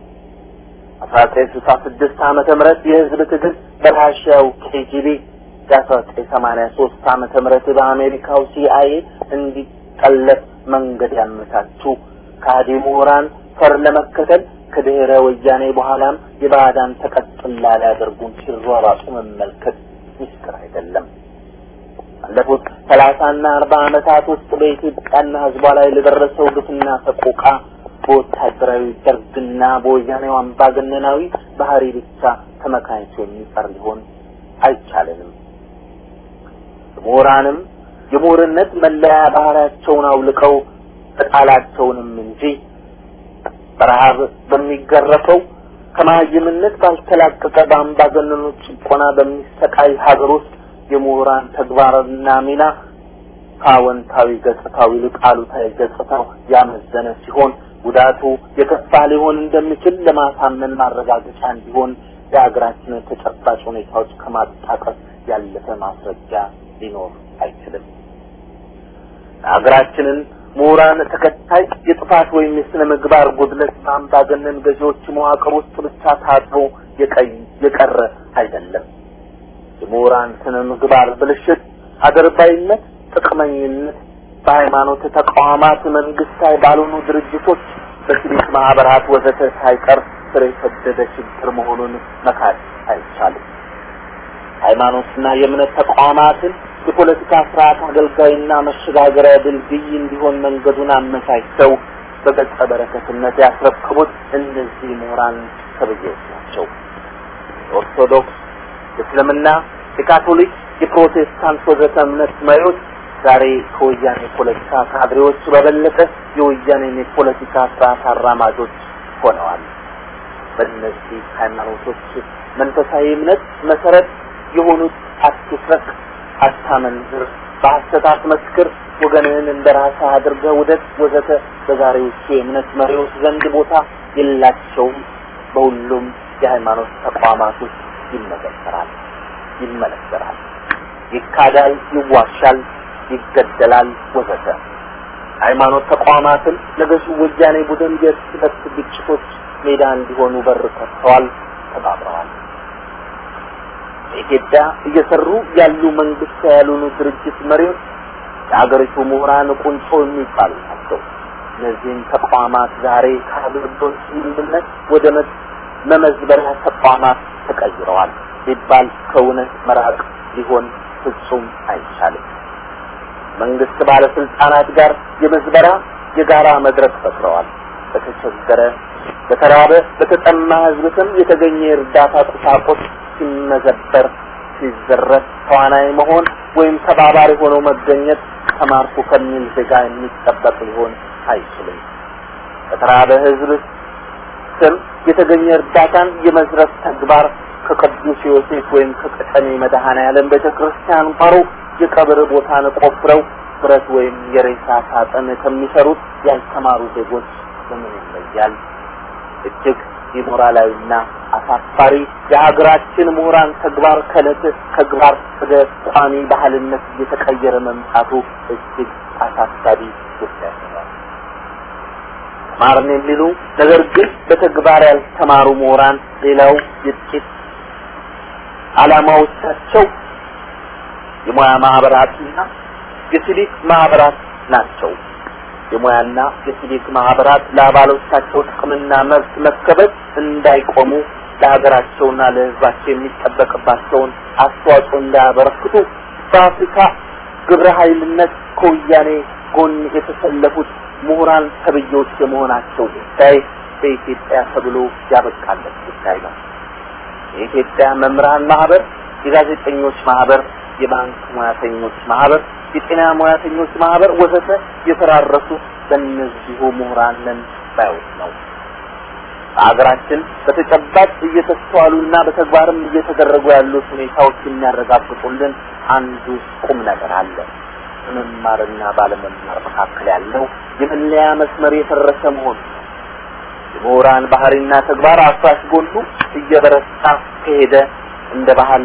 አስራ ዘጠኝ ስልሳ ስድስት ዓመተ ምህረት የህዝብ ትግል በራሺያው ኬጂቢ አስራ ዘጠኝ ሰማንያ ሶስት ዓመተ ምህረት በአሜሪካው ሲአይኤ እንዲጠለፍ መንገድ ያመቻቹ ካዲ ምሁራን ፈር ለመከተል ከድህረ ወያኔ በኋላም የባዕዳን ተቀጥላ ሊያደርጉን ሲሯሯጡ መመልከት ምስጢር አይደለም። ባለፉት ሰላሳ እና አርባ ዓመታት ውስጥ በኢትዮጵያና ህዝቧ ላይ ለደረሰው ግፍና ሰቆቃ በወታደራዊ ደርግና በወያኔው አምባገነናዊ ባህሪ ብቻ ተመካኝቶ የሚቀር ሊሆን አይቻልም። ምሁራንም የምሁርነት መለያ ባህሪያቸውን አውልቀው ተቃላቸውንም እንጂ በረሃብ በሚገረፈው ከማይምነት ባልተላቀቀ በአምባገነኖች ጭቆና በሚሰቃይ ሀገር ውስጥ የምሁራን ተግባርና ሚና ካወንታዊ ገጽታው ይልቅ አሉታዊ ገጽታው ያመዘነ ሲሆን ጉዳቱ የከፋ ሊሆን እንደሚችል ለማሳመን ማረጋገጫ እንዲሆን የሀገራችንን ተጨባጭ ሁኔታዎች ከማጣቀስ ያለፈ ማስረጃ ሊኖር አይችልም። ሀገራችንን ምሁራን ተከታይ የጥፋት ወይም የስነ ምግባር ጉድለት በአምባገነን ገዢዎች መዋቅር ውስጥ ብቻ ታጥሮ የቀረ አይደለም። የምሁራን ስነ ምግባር ብልሽት፣ አደርባይነት፣ ጥቅመኝነት በሃይማኖት ተቋማት፣ መንግስታዊ ባልሆኑ ድርጅቶች፣ በሲቪክ ማህበራት ወዘተ ሳይቀር ስር የሰደደ ችግር መሆኑን መካድ አይቻልም። ሃይማኖትና የእምነት ተቋማትን የፖለቲካ ስርዓት አገልጋይና መሸጋገሪያ ድልድይ እንዲሆን መንገዱን አመቻችተው በገጸ በረከትነት ያስረከቡት እነዚህ ምሁራን ተብዬዎች ናቸው። ኦርቶዶክስ፣ እስልምና፣ የካቶሊክ፣ የፕሮቴስታንት ወዘተ እምነት መሪዎች ዛሬ ከወያኔ ፖለቲካ ካድሬዎች በበለጠ የወያኔን የፖለቲካ ስርዓት አራማጆች ሆነዋል። በእነዚህ ሃይማኖቶች መንፈሳዊ እምነት መሰረት የሆኑት አትስረቅ፣ አታመንዝር፣ በሐሰት አትመስክር፣ ወገንህን እንደራስህ አድርገህ ውደድ ወዘተ በዛሬዎቹ የእምነት መሪዎች ዘንድ ቦታ የላቸውም። በሁሉም የሃይማኖት ተቋማት ውስጥ ይመዘከራል፣ ይመለከራል፣ ይካዳል፣ ይዋሻል፣ ይገደላል ወዘተ። ሃይማኖት ተቋማትን ለገዢው ወያኔ ቡድን የስለት ግጭቶች ሜዳ እንዲሆኑ በር ከፍተዋል፣ ተባብረዋል። ኢትዮጵያ እየሰሩ ያሉ መንግስት ያሉኑ ድርጅት መሪዎች የሀገሪቱ ምሁራን ቁንጮ የሚባሉ ናቸው። እነዚህም ተቋማት ዛሬ ከሀገርዶን ስምምነት ወደ መመዝበሪያ ተቋማት ተቀይረዋል ሲባል ከእውነት መራቅ ሊሆን ፍጹም አይቻልም። መንግስት ባለስልጣናት ጋር የመዝበራ የጋራ መድረክ ፈጥረዋል። በተቸገረ በተራበ በተጠማ ህዝብም የተገኘ እርዳታ ቁሳቁስ ሲመዘበር ሲዘረፍ ተዋናይ መሆን ወይም ተባባሪ ሆኖ መገኘት ተማርኩ ከሚል ዜጋ የሚጠበቅ ሊሆን አይችልም። በተራበ ህዝብ ስም የተገኘ እርዳታን የመዝረፍ ተግባር ከቅዱስ ዮሴፍ ወይም ከቀጠኔ መድኃኔዓለም ቤተክርስቲያን ቋሮ የቀብር ቦታን ቆፍረው ብረት ወይም የሬሳ ሳጥን ከሚሰሩት ያልተማሩ ዜጎች ምን ይለያል? እጅግ ኢሞራላዊና አሳፋሪ የሀገራችን ምሁራን ተግባር ከለት ተግባር ወደ ቋሚ ባህልነት እየተቀየረ መምጣቱ እጅግ አሳሳቢ ጉዳይ ነው። ማርኔ የሚሉ ነገር ግን በተግባር ያልተማሩ ምሁራን ሌላው የጥቂት ዓላማዎቻቸው የሙያ ማህበራትና የሲቪክ ማህበራት ናቸው። የሙያና የሲቪክ ማህበራት ለአባሎቻቸው ጥቅምና መብት መከበር እንዳይቆሙ ለሀገራቸውና ለህዝባቸው የሚጠበቅባቸውን አስተዋጽኦ እንዳያበረክቱ በአፍሪካ ግብረ ኃይልነት ከወያኔ ጎን የተሰለፉት ምሁራን ተብዮች የመሆናቸው ጉዳይ በኢትዮጵያ ተብሎ ያበቃለት ጉዳይ ነው። የኢትዮጵያ መምህራን ማህበር፣ የጋዜጠኞች ማህበር፣ የባንክ ሙያተኞች ማህበር፣ የጤና ሙያተኞች ማህበር ወዘተ የተራረሱት በእነዚሁ ምሁራንን ባይወት ነው። በአገራችን በተጨባጭ እየተስተዋሉና በተግባርም እየተደረጉ ያሉት ሁኔታዎች የሚያረጋግጡልን አንዱ ቁም ነገር አለ። መማርና ባለመማር መካከል ያለው የመለያ መስመር የፈረሰ መሆኑ ነው። የምሁራን ባህሪና ተግባር አፍራሽ ጎሉ እየበረታ ከሄደ እንደ ባህል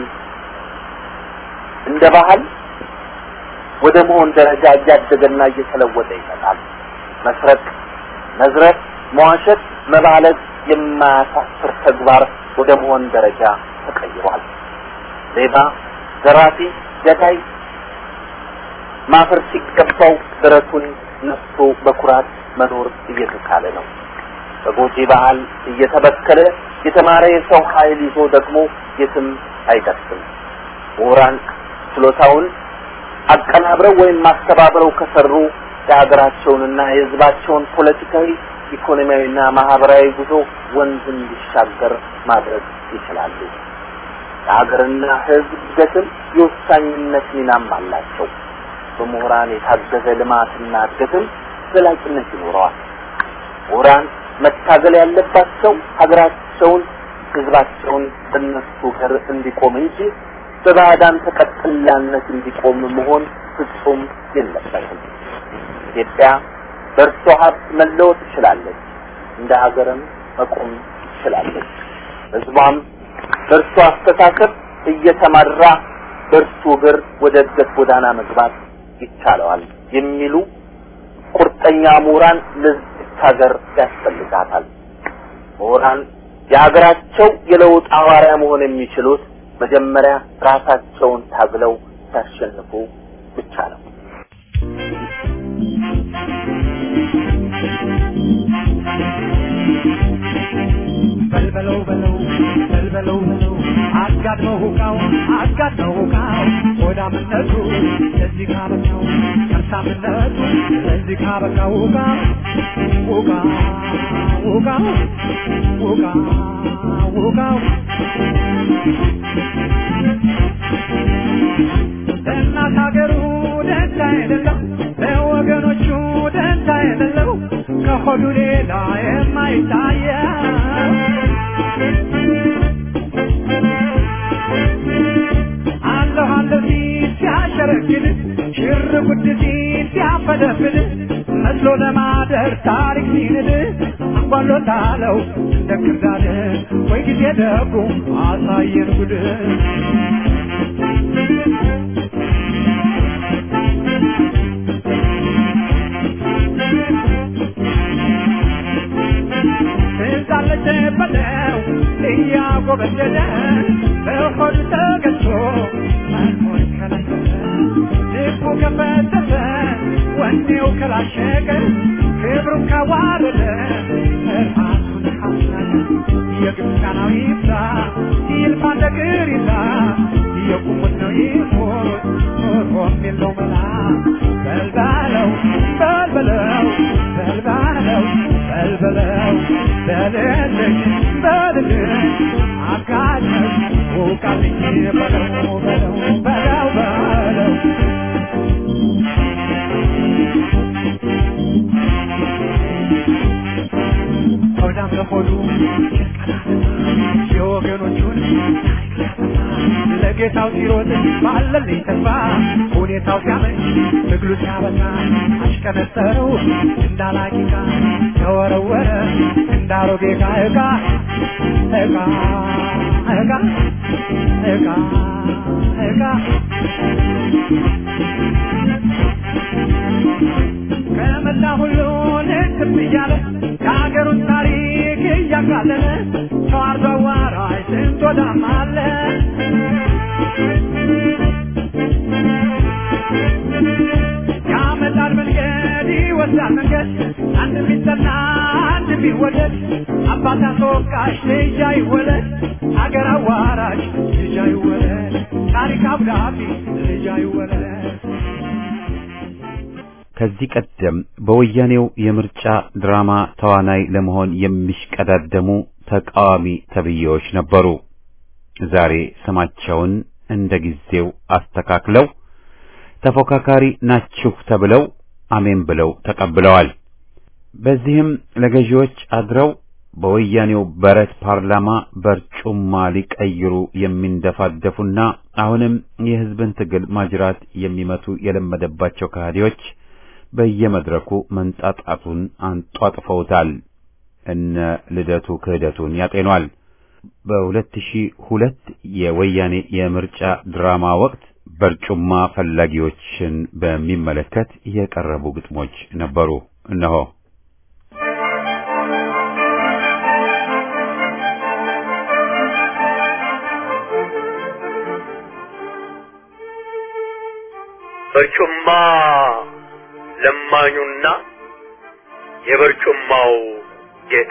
እንደ ባህል ወደ መሆን ደረጃ እያደገና እየተለወጠ ይመጣል። መስረቅ፣ መዝረፍ፣ መዋሸት፣ መባለግ የማያሳፍር ተግባር ወደ መሆን ደረጃ ተቀይሯል። ሌባ፣ ዘራፊ፣ ገዳይ ማፈር ሲገባው ድረቱን ነፍቶ በኩራት መኖር እየተካለ ነው። በጎጂ ባህል እየተበከለ የተማረ የሰው ኃይል ይዞ ደግሞ የትም አይደርስም። ምሁራን ችሎታውን አቀናብረው ወይም ማስተባበረው ከሰሩ የሀገራቸውንና የህዝባቸውን ፖለቲካዊ፣ ኢኮኖሚያዊና ማህበራዊ ጉዞ ወንዝ እንዲሻገር ማድረግ ይችላሉ። የሀገርና ህዝብ እድገትም የወሳኝነት ሚናም አላቸው። በምሁራን የታገዘ ልማትና እድገትም ዘላቂነት ይኖረዋል። ምሁራን መታገል ያለባቸው ሀገራቸውን፣ ህዝባቸውን በእነሱ ጋር እንዲቆም እንጂ በባዕዳን ተቀጥላነት እንዲቆም መሆን ፍጹም የለበትም። ኢትዮጵያ በእርሷ ሀብት መለወጥ ትችላለች፣ እንደ ሀገርም መቆም ትችላለች። ህዝቧም በእርሷ አስተሳሰብ እየተመራ በእርሱ እግር ወደ እድገት ጎዳና መግባት ይቻላል የሚሉ ቁርጠኛ ምሁራን ለዚህ ሀገር ያስፈልጋታል። ምሁራን የሀገራቸው የለውጥ አዋሪያ መሆን የሚችሉት መጀመሪያ ራሳቸውን ታግለው ሲያሸንፉ ብቻ ነው። በልበለው በለው በልበለው በለው አጋድመው ሁቃው አጋድመው ሁቃው ወዳምነቱ ለዚህ ካበቃው ከርሳምነቱ ለዚህ ካበቃው ሁቃ ሁቃ ሁቃ ሁቃ ሁቃው ለእናት ሀገሩ ደንታ የሌለው ለወገኖቹ ደንታ የሌለው ከሆዱ ሌላ የማይታየው አለሁ አለሁ ሲል ሲያሸረግድ ሽር ጉድ ሲል ሲያፈደፍድ መስሎ ለማደር ታሪክ ሲንድ አንጓሎታለው እንደ ክርዳድ ወይ ጊዜ ደጉ አሳየን ጉድ እያጎበደደ በሆዱ ተገዝቶ መኖር ከለከለ ልቡ ከፈተተ ወኔው ከላሸቀ ክብሩን ካዋረደ ራሱን ካስናቀ የግብፃናዊ ይብዛ ይልፋ ነገር ይዛ የቁሙት ነው ይሞት ኖሮም የለው መላ በልባለው በልበለው በልባለው በልበለው በልልኝ በልልኝ አጋኘሽ ውቃልኝ በለው በለው በለው በለው ሆዳም ለሆዱ የወገኖቹን ለጌታው ሲሮጥ ባለልኝ ተስፋ ሁኔታው ሲያመች ትግሉ ሲያበዛ አሽቀነጠረው እንዳላቂቃ ተወረወረ እንዳሮጌ ዕቃ ዕቃ ዕቃ ዕቃ ዕቃ ዕቃ ከመላ ሁሉን እትም እያለ የሀገሩን ታሪክ እያቃለለ ተዋርዶ አዋራጅ ስንት ወዳም አለ ያመጣል መንገድ ይወስዳል መንገድ አንድ ቢጠና አንድ ቢወደድ አባት አስወቃሽ ልጅ አይወለድ ሀገር አዋራጅ ልጅ አይወለድ ታሪክ አብዳቢ ልጅ አይወለድ ከዚህ ቀደም በወያኔው የምርጫ ድራማ ተዋናይ ለመሆን የሚሽቀዳደሙ ተቃዋሚ ተብዬዎች ነበሩ። ዛሬ ስማቸውን እንደ ጊዜው አስተካክለው ተፎካካሪ ናችሁ ተብለው አሜን ብለው ተቀብለዋል። በዚህም ለገዢዎች አድረው በወያኔው በረት ፓርላማ በርጩማ ሊቀይሩ የሚንደፋደፉና አሁንም የህዝብን ትግል ማጅራት የሚመቱ የለመደባቸው ከሃዲዎች በየመድረኩ መንጣጣቱን አንጧጥፈውታል። እነ ልደቱ ክህደቱን ያጤኗል። በሁለት ሺህ ሁለት የወያኔ የምርጫ ድራማ ወቅት በርጩማ ፈላጊዎችን በሚመለከት የቀረቡ ግጥሞች ነበሩ። እነሆ በርጩማ ለማኙና የበርጩማው ጌታ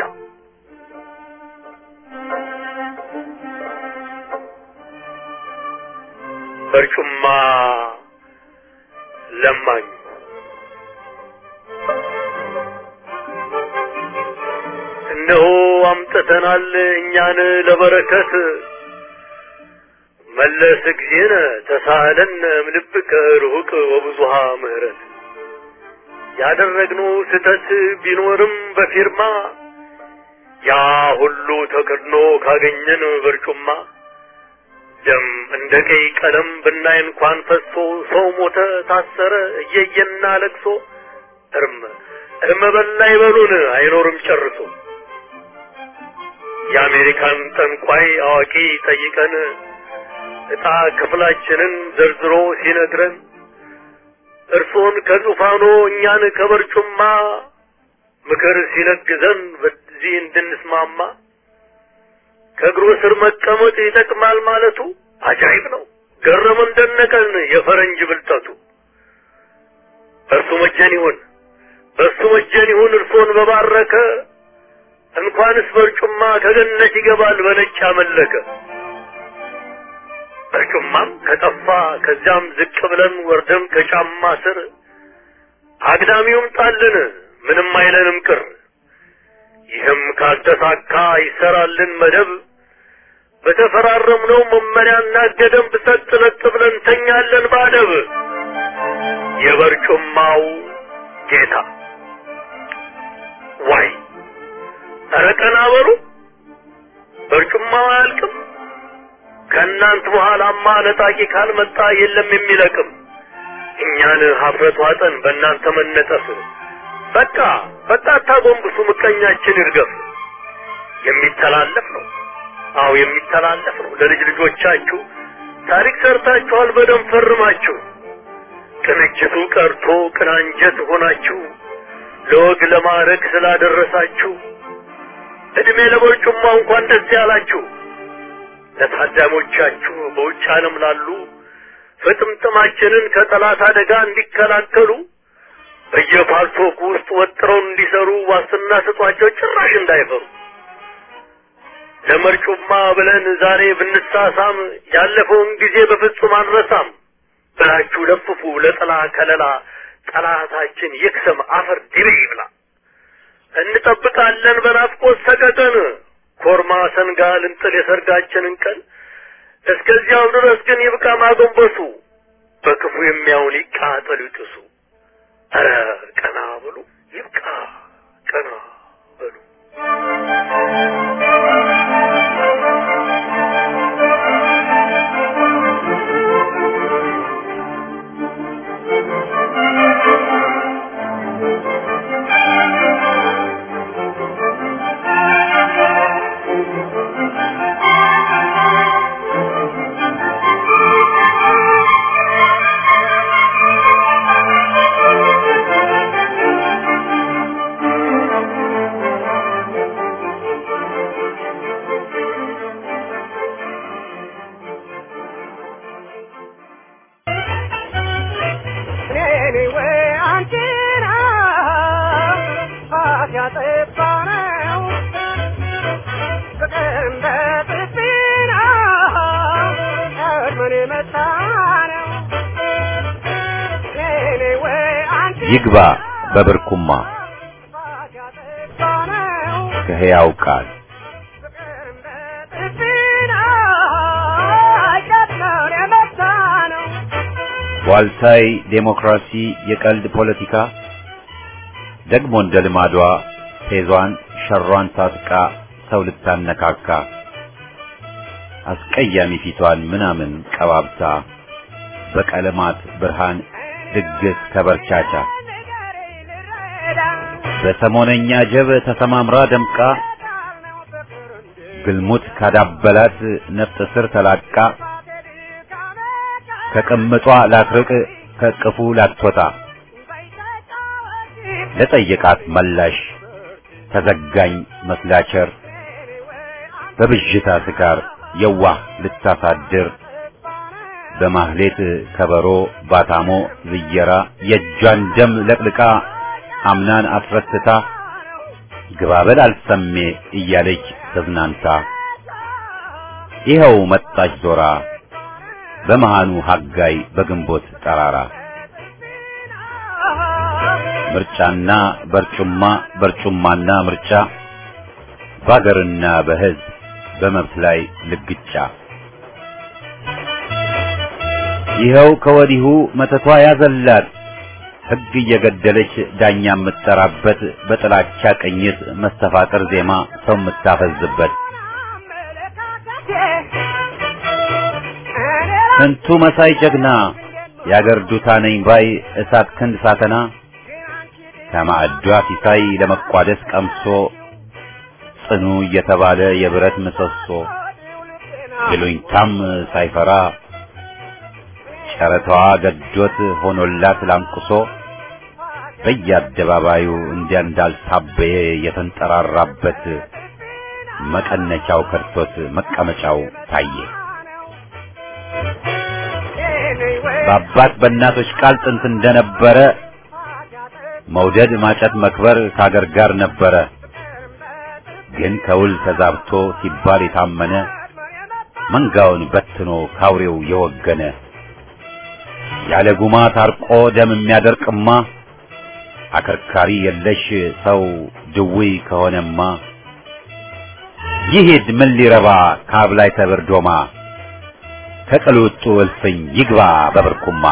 በርጩማ ለማኙ እነሆ አምጥተናል እኛን ለበረከት መለስ ጊዜነ ተሳለን ምልብከ ሩቅ ወብዙሃ ምህረት ያደረግነው ስተት ቢኖርም በፊርማ ያ ሁሉ ተከድኖ ካገኘን በርጩማ ደም እንደ ቀይ ቀለም ብናይ እንኳን ፈሶ ሰው ሞተ ታሰረ እየየና ለቅሶ እርም እርም በላይ በሉን አይኖርም ጨርሶ የአሜሪካን ጠንቋይ አዋቂ ጠይቀን እጣ ክፍላችንን ዘርዝሮ ሲነግረን እርሶን ከዙፋኖ እኛን ከበርጩማ ምክር ሲለግዘን በዚህ እንድንስማማ ከእግሩ ስር መቀመጥ ይጠቅማል ማለቱ አጃይብ ነው። ገረመን ደነቀን የፈረንጅ ብልጠቱ። እርሱ መጀን ይሁን በሱ መጀን ይሁን እርሶን በባረከ እንኳንስ በርጩማ ከገነት ይገባል በነጭ አመለከ። በርጩማም ከጠፋ ከዚያም ዝቅ ብለን ወርደን ከጫማ ስር አግዳሚውም ጣልን ምንም አይለንም ቅር። ይህም ካልተሳካ ይሰራልን መደብ በተፈራረምነው መመሪያና ገደብ ሰጥ ለጥ ብለን ተኛለን ባደብ። የበርጩማው ጌታ ዋይ ተረቀና በሩ በርጩማው አያልቅም። ከእናንተ በኋላማ ነጣቂ ካልመጣ የለም የሚለቅም። እኛን ሀፍረት ዋጠን በእናንተ መነጠፍ በቃ በቃ ታጎንብሱ ምቀኛችን ይርገፍ። የሚተላለፍ ነው አው የሚተላለፍ ነው ለልጅ ልጆቻችሁ ታሪክ ሰርታችኋል በደም ፈርማችሁ። ቅንጅቱ ቀርቶ ቅናንጀት ሆናችሁ ለወግ ለማረግ ስላደረሳችሁ እድሜ ለበርጩማ እንኳን ደስ ያላችሁ። ለታዳሞቻችሁ በውጭ ዓለም ላሉ ፍጥምጥማችንን ከጠላት አደጋ እንዲከላከሉ በየፓርቶክ ውስጥ ወጥረው እንዲሰሩ ዋስትና ስጧቸው፣ ጭራሽ እንዳይፈሩ። ለመርጩማ ብለን ዛሬ ብንሳሳም ያለፈውን ጊዜ በፍጹም አንረሳም ብላችሁ ለፍፉ ለጠላ ከለላ ጠላታችን ይክሰም አፈር ድሬ ይብላ። እንጠብቃለን በናፍቆት ሰቀቀን ኮርማ ሰንጋ ልንጥል የሰርጋችንን ቀን። እስከዚያው ድረስ ግን ይብቃ ማጎንበሱ፣ በክፉ የሚያውን ይቃጠሉ ይጥሱ። ኧረ ቀና በሉ ይብቃ ቀና በሉ። ይግባ በብርኩማ ከሕያው ቃል ዋልታይ ዴሞክራሲ የቀልድ ፖለቲካ ደግሞ እንደ ልማዷ ፌዟን ሸሯን ታጥቃ ሰው ልታነካካ አስቀያሚ ፊቷን ምናምን ቀባብታ በቀለማት ብርሃን ድግስ ከበርቻቻ በሰሞነኛ ጀብ ተሰማምራ ደምቃ ግልሙት ካዳበላት ነፍጥ ስር ተላቃ ከቅምጧ ላትርቅ ከቅፉ ላትወጣ ለጠየቃት መላሽ ተዘጋኝ መስላቸር በብዥታ ስካር የዋህ ልታሳድር በማህሌት ከበሮ ባታሞ ዝየራ የእጇን ደም ለቅልቃ አምናን አስረስታ ግባበል አልሰሜ እያለች ተዝናንታ ይኸው መጣች ዞራ በመሃኑ ሀጋይ በግንቦት ጠራራ ምርጫና በርጩማ በርጩማና ምርጫ ባገርና በሕዝብ በመብት ላይ ልግጫ ይኸው ከወዲሁ መተቷ ያዘላት ሕግ እየገደለች ዳኛ የምትጠራበት በጥላቻ ቅኝት መስተፋቅር ዜማ ሰው የምታፈዝበት ስንቱ መሳይ ጀግና ያገር ዱታ ነኝ ባይ እሳት ክንድ ሳተና ከማዕዷ ሲሳይ ለመቋደስ ቀምሶ ጽኑ እየተባለ የብረት ምሰሶ ይሉኝታም ሳይፈራ ጨረታዋ ገዶት ሆኖላት ላንቁሶ በየአደባባዩ እንዲያ እንዳልታበየ የተንጠራራበት መቀነቻው ከርቶት መቀመጫው ታየ። በአባት በእናቶች ቃል ጥንት እንደነበረ መውደድ ማጨት መክበር ከአገር ጋር ነበረ። ግን ከውል ተዛብቶ ሲባል የታመነ መንጋውን በትኖ ካውሬው የወገነ ያለ ጉማ ታርቆ ደም የሚያደርቅማ አከርካሪ የለሽ ሰው ድውይ ከሆነማ ይሄድ ምን ሊረባ ካብ ላይ ተበርዶማ ከቅሉጡ እልፍኝ ይግባ በብርኩማ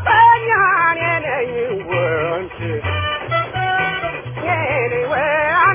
Anyway,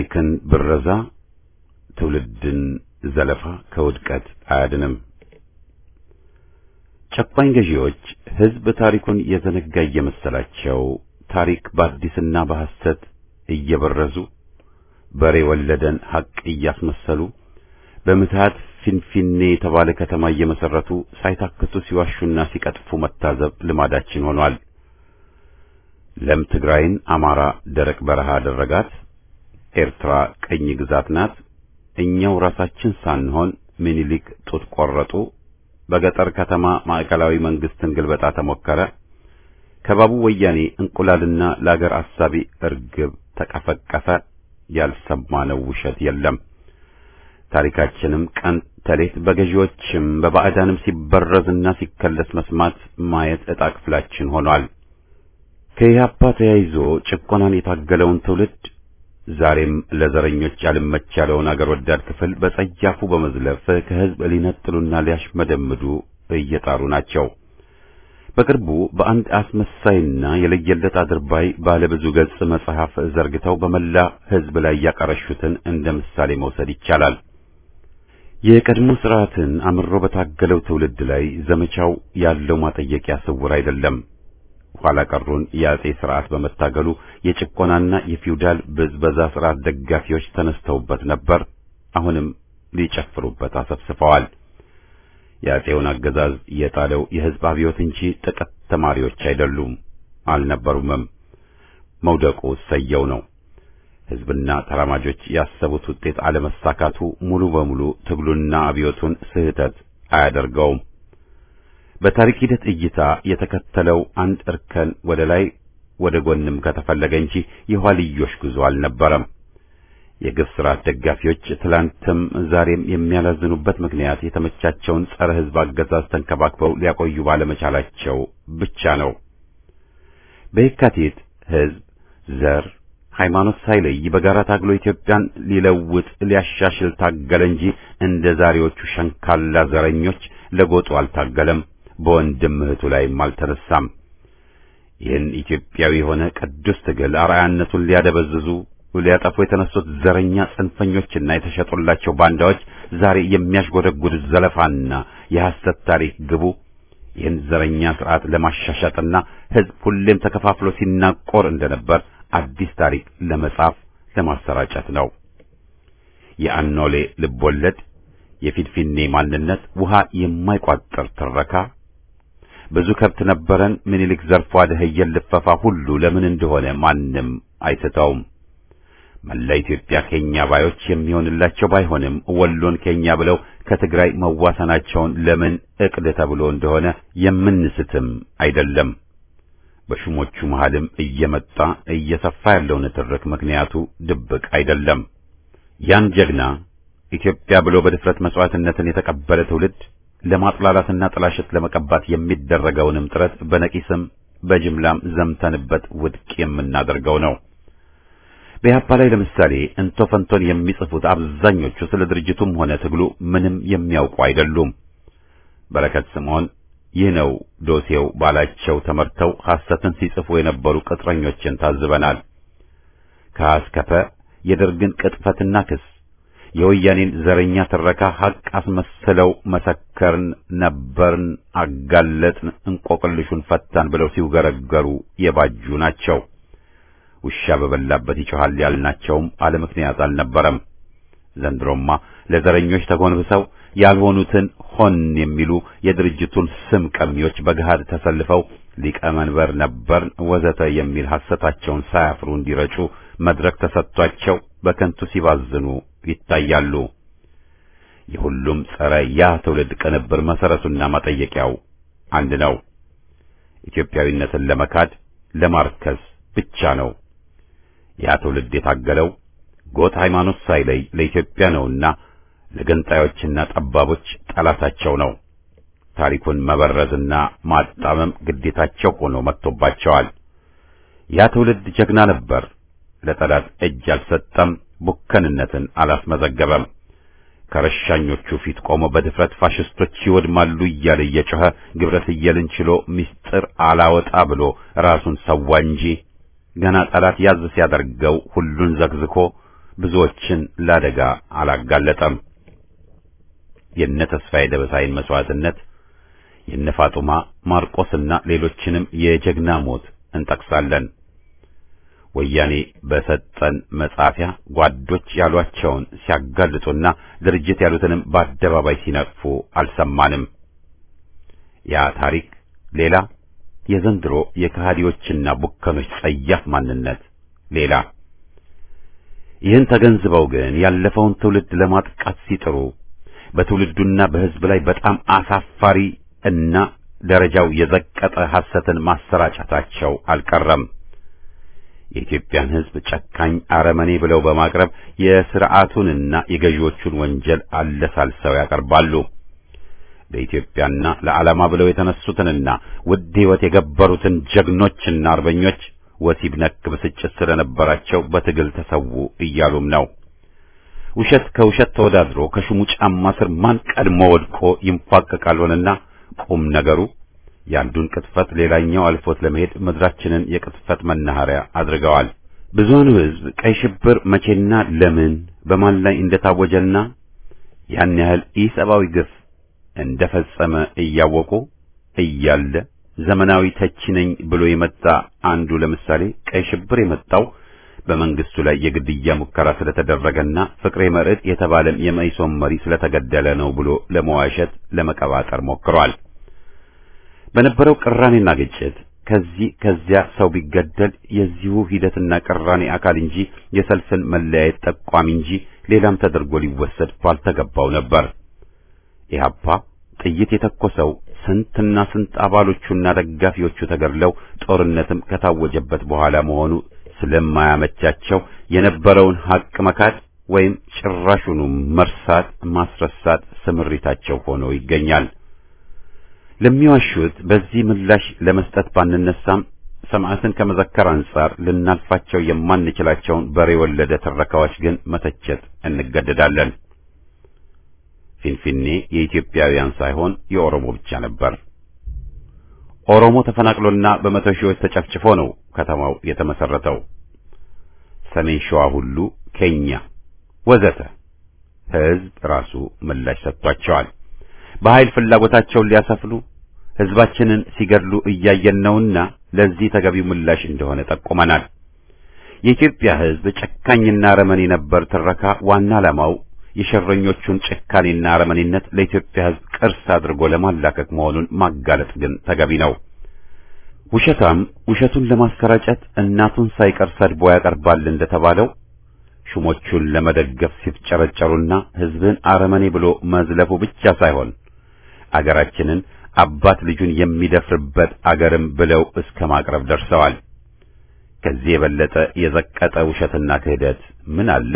ታሪክን ብረዛ ትውልድን ዘለፋ ከውድቀት አያድንም። ጨቋኝ ገዢዎች ሕዝብ ታሪኩን የዘነጋ እየመሰላቸው ታሪክ በአዲስና በሐሰት እየበረዙ በሬ ወለደን ሐቅ እያስመሰሉ በምትሃት ፊንፊኔ የተባለ ከተማ እየመሰረቱ ሳይታክቱ ሲዋሹና ሲቀጥፉ መታዘብ ልማዳችን ሆኗል። ለም ትግራይን አማራ ደረቅ በረሃ አደረጋት፣ ኤርትራ ቀኝ ግዛት ናት፣ እኛው ራሳችን ሳንሆን ምኒልክ ጡት ቆረጡ፣ በገጠር ከተማ ማዕከላዊ መንግስትን ግልበጣ ተሞከረ፣ ከባቡ ወያኔ እንቁላልና ለአገር አሳቢ እርግብ ተቀፈቀፈ። ያልሰማነው ውሸት የለም። ታሪካችንም ቀን ተሌት በገዢዎችም በባዕዳንም ሲበረዝና ሲከለስ መስማት ማየት ዕጣ ክፍላችን ሆኗል። ከኢህአፓ ተያይዞ ጭቆናን የታገለውን ትውልድ ዛሬም ለዘረኞች ያልመች ያለውን አገር ወዳድ ክፍል በጸያፉ በመዝለፍ ከህዝብ ሊነጥሉና ሊያሽመደምዱ እየጣሩ ናቸው። በቅርቡ በአንድ አስመሳይና የለየለት አድርባይ ባለ ብዙ ገጽ መጽሐፍ ዘርግተው በመላ ህዝብ ላይ ያቀረሹትን እንደ ምሳሌ መውሰድ ይቻላል። የቀድሞ ስርዓትን አምሮ በታገለው ትውልድ ላይ ዘመቻው ያለው ማጠየቂያ ስውር አይደለም። ኋላ ቀሩን የአጼ ስርዓት በመታገሉ የጭቆናና የፊውዳል ብዝበዛ ስርዓት ደጋፊዎች ተነስተውበት ነበር። አሁንም ሊጨፍሩበት አሰብስፈዋል። የአጼውን አገዛዝ የጣለው የህዝብ አብዮት እንጂ ጥቂት ተማሪዎች አይደሉም፣ አልነበሩምም። መውደቁ ሰየው ነው። ህዝብና ተራማጆች ያሰቡት ውጤት አለመሳካቱ ሙሉ በሙሉ ትግሉና አብዮቱን ስህተት አያደርገውም። በታሪክ ሂደት እይታ የተከተለው አንድ እርከን ወደ ላይ ወደ ጎንም ከተፈለገ እንጂ የኋልዮሽ ጉዞ አልነበረም። የግፍ ስርዓት ደጋፊዎች ትላንትም ዛሬም የሚያላዝኑበት ምክንያት የተመቻቸውን ጸረ ህዝብ አገዛዝ ተንከባክበው ሊያቆዩ ባለመቻላቸው ብቻ ነው። በየካቲት ህዝብ ዘር ሃይማኖት ሳይለይ በጋራ ታግሎ ኢትዮጵያን ሊለውጥ ሊያሻሽል ታገለ እንጂ እንደ ዛሬዎቹ ሸንካላ ዘረኞች ለጎጡ አልታገለም፣ በወንድም እህቱ ላይም አልተነሳም። ይህን ኢትዮጵያዊ የሆነ ቅዱስ ትግል አርአያነቱን ሊያደበዝዙ ሊያጠፉ የተነሱት ዘረኛ ጽንፈኞችና የተሸጡላቸው ባንዳዎች ዛሬ የሚያሽጎደጉድ ዘለፋና የሐሰት ታሪክ ግቡ ይህን ዘረኛ ስርዓት ለማሻሻጥና ህዝብ ሁሌም ተከፋፍሎ ሲናቆር እንደነበር አዲስ ታሪክ ለመጻፍ ለማሰራጨት ነው። የአኖሌ ልቦለድ፣ የፊንፊኔ ማንነት፣ ውሃ የማይቋጠር ትረካ፣ ብዙ ከብት ነበረን ምኒልክ ዘርፎ አደህየን ልፈፋ ሁሉ ለምን እንደሆነ ማንም አይስተውም። መላ ኢትዮጵያ ኬኛ ባዮች የሚሆንላቸው ባይሆንም ወሎን ኬኛ ብለው ከትግራይ መዋሰናቸውን ለምን እቅድ ተብሎ እንደሆነ የምንስትም አይደለም። በሹሞቹ መሃልም እየመጣ እየሰፋ ያለው ንትርክ ምክንያቱ ድብቅ አይደለም። ያን ጀግና ኢትዮጵያ ብሎ በድፍረት መስዋዕትነትን የተቀበለ ትውልድ ለማጥላላትና ጥላሸት ለመቀባት የሚደረገውንም ጥረት በነቂስም በጅምላም ዘምተንበት ውድቅ የምናደርገው ነው። በኢህአፓ ላይ ለምሳሌ እንቶ ፈንቶን የሚጽፉት አብዛኞቹ ስለ ድርጅቱም ሆነ ትግሉ ምንም የሚያውቁ አይደሉም። በረከት ስምዖን ይህ ነው ዶሴው ባላቸው ተመርተው ሐሰትን ሲጽፉ የነበሩ ቅጥረኞችን ታዝበናል። ከአስከፈ የደርግን ቅጥፈትና ክስ የወያኔን ዘረኛ ትረካ ሐቅ አስመስለው መሰከርን፣ ነበርን፣ አጋለጥን፣ እንቆቅልሹን ፈታን ብለው ሲውገረገሩ የባጁ ናቸው። ውሻ በበላበት ይጮሃል ያልናቸውም አለ ምክንያት አልነበረም። ዘንድሮማ ለዘረኞች ተጎንብሰው ያልሆኑትን ሆን የሚሉ የድርጅቱን ስም ቀሚዎች በገሃድ ተሰልፈው ሊቀመንበር ነበር ወዘተ የሚል ሐሰታቸውን ሳያፍሩ እንዲረጩ መድረክ ተሰጥቷቸው በከንቱ ሲባዝኑ ይታያሉ። የሁሉም ጸረ ያ ትውልድ ቅንብር መሰረቱና ማጠየቂያው አንድ ነው። ኢትዮጵያዊነትን ለመካድ ለማርከስ ብቻ ነው። ያ ትውልድ የታገለው ጎጥ ሃይማኖት ሳይለይ ለኢትዮጵያ ነውና ለገንጣዮችና ጠባቦች ጠላታቸው ነው። ታሪኩን መበረዝና ማጣመም ግዴታቸው ሆኖ መጥቶባቸዋል። ያ ትውልድ ጀግና ነበር። ለጠላት እጅ አልሰጠም፣ ቡከንነትን አላስመዘገበም። ከረሻኞቹ ፊት ቆሞ በድፍረት ፋሽስቶች ይወድማሉ እያለ እየጮኸ ግብረ ሰየልን ችሎ ምስጢር አላወጣ ብሎ ራሱን ሰዋ እንጂ ገና ጠላት ያዝ ሲያደርገው ሁሉን ዘግዝኮ ብዙዎችን ላደጋ አላጋለጠም። የነ ተስፋዬ ደበሳይን መስዋዕትነት፣ የነ ፋጡማ ማርቆስና ሌሎችንም የጀግና ሞት እንጠቅሳለን። ወያኔ በሰጠን መጻፊያ ጓዶች ያሏቸውን ሲያጋልጡና ድርጅት ያሉትንም በአደባባይ ሲነቅፉ አልሰማንም። ያ ታሪክ ሌላ፣ የዘንድሮ የከሃዲዎችና ቡከኖች ጸያፍ ማንነት ሌላ። ይህን ተገንዝበው ግን ያለፈውን ትውልድ ለማጥቃት ሲጥሩ በትውልዱና በሕዝብ ላይ በጣም አሳፋሪ እና ደረጃው የዘቀጠ ሐሰትን ማሰራጨታቸው አልቀረም። የኢትዮጵያን ሕዝብ ጨካኝ አረመኔ ብለው በማቅረብ የሥርዓቱንና የገዢዎቹን ወንጀል አለሳልሰው ያቀርባሉ። ለኢትዮጵያና ለዓላማ ብለው የተነሱትንና ውድ ሕይወት የገበሩትን ጀግኖችና አርበኞች ወሲብ ነክ ብስጭት ስለነበራቸው በትግል ተሰዉ እያሉም ነው። ውሸት ከውሸት ተወዳድሮ ከሹሙ ጫማ ስር ማን ቀድሞ ወድቆ ይንፏቀቃል ሆነና ቁም ነገሩ ያንዱን ቅጥፈት ሌላኛው አልፎት ለመሄድ ምድራችንን የቅጥፈት መናኸሪያ አድርገዋል። ብዙውን ሕዝብ ቀይ ሽብር መቼና ለምን በማን ላይ እንደታወጀና ያን ያህል ኢሰብአዊ ግፍ እንደፈጸመ እያወቁ እያለ ዘመናዊ ተቺ ነኝ ብሎ የመጣ አንዱ ለምሳሌ ቀይ ሽብር የመጣው በመንግስቱ ላይ የግድያ ሙከራ ስለተደረገና ፍቅሬ መርዕድ የተባለም የመኢሶን መሪ ስለተገደለ ነው ብሎ ለመዋሸት ለመቀባጠር ሞክሯል። በነበረው ቅራኔና ግጭት ከዚህ ከዚያ ሰው ቢገደል የዚሁ ሂደትና ቅራኔ አካል እንጂ የሰልፍን መለያየት ጠቋሚ እንጂ ሌላም ተደርጎ ሊወሰድ ባልተገባው ነበር። ኢህአፓ ጥይት የተኮሰው ስንትና ስንት አባሎቹና ደጋፊዎቹ ተገድለው ጦርነትም ከታወጀበት በኋላ መሆኑ ስለማያመቻቸው የነበረውን ሐቅ መካድ ወይም ጭራሹኑ መርሳት ማስረሳት ስምሪታቸው ሆኖ ይገኛል። ለሚዋሹት በዚህ ምላሽ ለመስጠት ባንነሳም ሰማዕትን ከመዘከር አንጻር ልናልፋቸው የማንችላቸውን በሬ ወለደ ትረካዎች ግን መተቸት እንገደዳለን። ፊንፊኔ የኢትዮጵያውያን ሳይሆን የኦሮሞ ብቻ ነበር። ኦሮሞ ተፈናቅሎና በመቶ ሺዎች ተጨፍጭፎ ነው ከተማው የተመሰረተው። ሰሜን ሸዋ ሁሉ ኬኛ ወዘተ ሕዝብ ራሱ ምላሽ ሰጥቷቸዋል። በኃይል ፍላጎታቸውን ሊያሰፍሉ ሕዝባችንን ሲገድሉ እያየን ነውና ለዚህ ተገቢው ምላሽ እንደሆነ ጠቁመናል። የኢትዮጵያ ሕዝብ ጨካኝና አረመኔ ነበር ትረካ ዋና ዓላማው የሸረኞቹን ጭካኔና አረመኔነት ለኢትዮጵያ ሕዝብ ቅርስ አድርጎ ለማላከክ መሆኑን ማጋለጥ ግን ተገቢ ነው። ውሸታም ውሸቱን ለማሰራጨት እናቱን ሳይቀር ሰድቦ ያቀርባል እንደተባለው ሹሞቹን ለመደገፍ ሲፍጨረጨሩና ሕዝብን አረመኔ ብሎ መዝለፉ ብቻ ሳይሆን አገራችንን አባት ልጁን የሚደፍርበት አገርም ብለው እስከ ማቅረብ ደርሰዋል። ከዚህ የበለጠ የዘቀጠ ውሸትና ክህደት ምን አለ?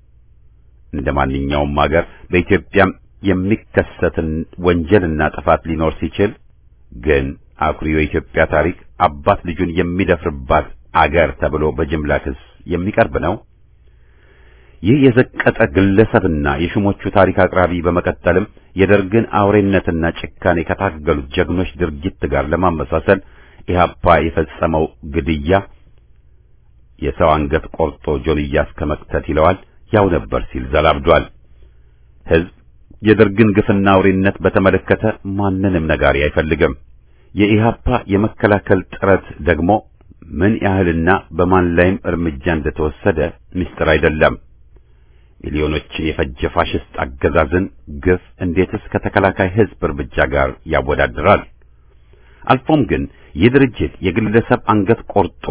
እንደማንኛውም አገር በኢትዮጵያም የሚከሰትን ወንጀልና ጥፋት ሊኖር ሲችል ግን አኩሪው የኢትዮጵያ ታሪክ አባት ልጁን የሚደፍርባት አገር ተብሎ በጅምላ ክስ የሚቀርብ ነው። ይህ የዘቀጠ ግለሰብና የሹሞቹ ታሪክ አቅራቢ በመቀጠልም የደርግን አውሬነትና ጭካኔ ከታገሉት ጀግኖች ድርጊት ጋር ለማመሳሰል ኢህአፓ የፈጸመው ግድያ የሰው አንገት ቆርጦ ጆንያ እስከ መክተት ይለዋል ያው ነበር ሲል ዘላብዷል። ሕዝብ የደርግን ግፍና አውሬነት በተመለከተ ማንንም ነጋሪ አይፈልግም። የኢህአፓ የመከላከል ጥረት ደግሞ ምን ያህልና በማን ላይም እርምጃ እንደተወሰደ ምስጢር አይደለም። ሚሊዮኖችን የፈጀ ፋሽስት አገዛዝን ግፍ እንዴትስ ከተከላካይ ሕዝብ እርምጃ ጋር ያወዳድራል? አልፎም ግን ይህ ድርጅት የግለሰብ አንገት ቆርጦ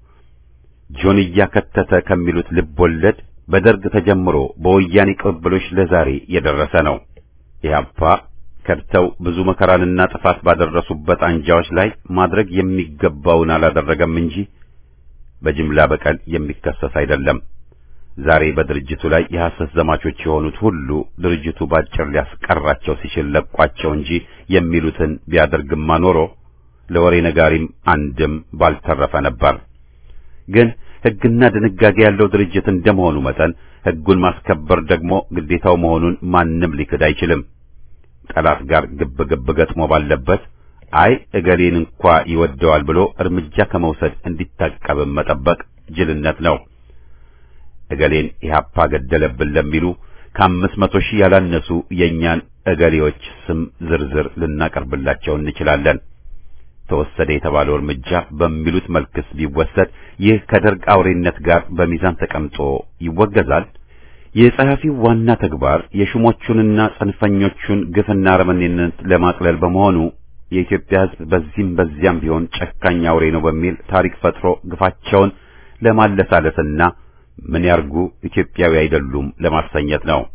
ጆንያ ከተተ ከሚሉት ልብ ወለድ በደርግ ተጀምሮ በወያኔ ቅብብሎች ለዛሬ የደረሰ ነው። ኢህአፓ ከድተው ብዙ መከራንና ጥፋት ባደረሱበት አንጃዎች ላይ ማድረግ የሚገባውን አላደረገም እንጂ በጅምላ በቀል የሚከሰስ አይደለም። ዛሬ በድርጅቱ ላይ የሐሰት ዘማቾች የሆኑት ሁሉ ድርጅቱ ባጭር ሊያስቀራቸው ሲችል ለቋቸው እንጂ የሚሉትን ቢያደርግማ ኖሮ ለወሬ ነጋሪም አንድም ባልተረፈ ነበር። ግን ሕግና ድንጋጌ ያለው ድርጅት እንደመሆኑ መጠን ሕጉን ማስከበር ደግሞ ግዴታው መሆኑን ማንም ሊክድ አይችልም። ጠላት ጋር ግብ ግብ ገጥሞ ባለበት አይ እገሌን እንኳ ይወደዋል ብሎ እርምጃ ከመውሰድ እንዲታቀብ መጠበቅ ጅልነት ነው። እገሌን ኢህአፓ ገደለብን ለሚሉ ከአምስት መቶ ሺህ ያላነሱ የኛን እገሌዎች ስም ዝርዝር ልናቀርብላቸው እንችላለን። ተወሰደ የተባለው እርምጃ በሚሉት መልክስ ቢወሰድ ይህ ከደርግ አውሬነት ጋር በሚዛን ተቀምጦ ይወገዛል። የጸሐፊው ዋና ተግባር የሹሞቹንና ጽንፈኞቹን ግፍና አረመኔነት ለማቅለል በመሆኑ የኢትዮጵያ ሕዝብ በዚህም በዚያም ቢሆን ጨካኝ አውሬ ነው በሚል ታሪክ ፈጥሮ ግፋቸውን ለማለሳለስና ምን ያርጉ ኢትዮጵያዊ አይደሉም ለማሰኘት ነው።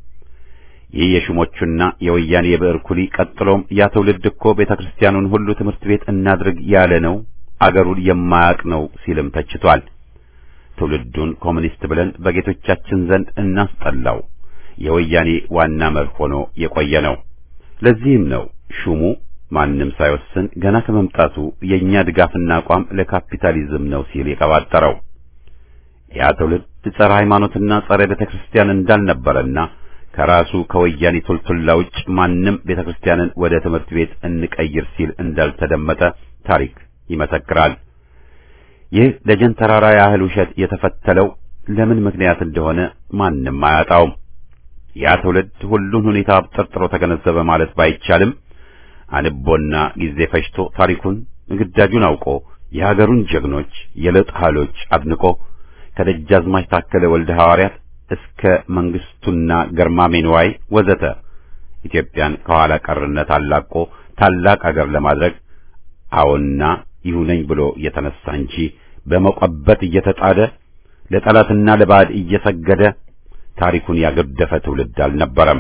ይህ የሹሞቹና የወያኔ የብዕር ኩሊ ቀጥሎም ያ ትውልድ እኮ ቤተክርስቲያኑን ሁሉ ትምህርት ቤት እናድርግ ያለ ነው፣ አገሩን የማያውቅ ነው ሲልም ተችቷል። ትውልዱን ኮሙኒስት ብለን በጌቶቻችን ዘንድ እናስጠላው የወያኔ ዋና መርህ ሆኖ የቆየ ነው። ለዚህም ነው ሹሙ ማንም ሳይወስን ገና ከመምጣቱ የኛ ድጋፍና አቋም ለካፒታሊዝም ነው ሲል የቀባጠረው። ያ ትውልድ ጸረ ሃይማኖትና ጸረ ቤተክርስቲያን እንዳልነበረና ከራሱ ከወያኔ ቱልቱላ ውጭ ማንም ቤተክርስቲያንን ወደ ትምህርት ቤት እንቀይር ሲል እንዳልተደመጠ ታሪክ ይመሰክራል። ይህ ደጀን ተራራ ያህል ውሸት የተፈተለው ለምን ምክንያት እንደሆነ ማንም አያጣውም። ያ ትውልድ ሁሉን ሁኔታ አብጠርጥሮ ተገነዘበ ማለት ባይቻልም አንቦና ጊዜ ፈጅቶ ታሪኩን ግዳጁን አውቆ የሀገሩን ጀግኖች የለውጥ ኃይሎች አድንቆ ከደጃዝማች ታከለ ወልደ ሐዋርያት እስከ መንግስቱና ገርማሜ ንዋይ ወዘተ ኢትዮጵያን ከኋላ ቀርነት አላቆ ታላቅ አገር ለማድረግ አዎና ይሁነኝ ብሎ የተነሳ እንጂ በመቆበት እየተጣደ ለጠላትና ለባዕድ እየሰገደ ታሪኩን ያገደፈ ትውልድ አልነበረም።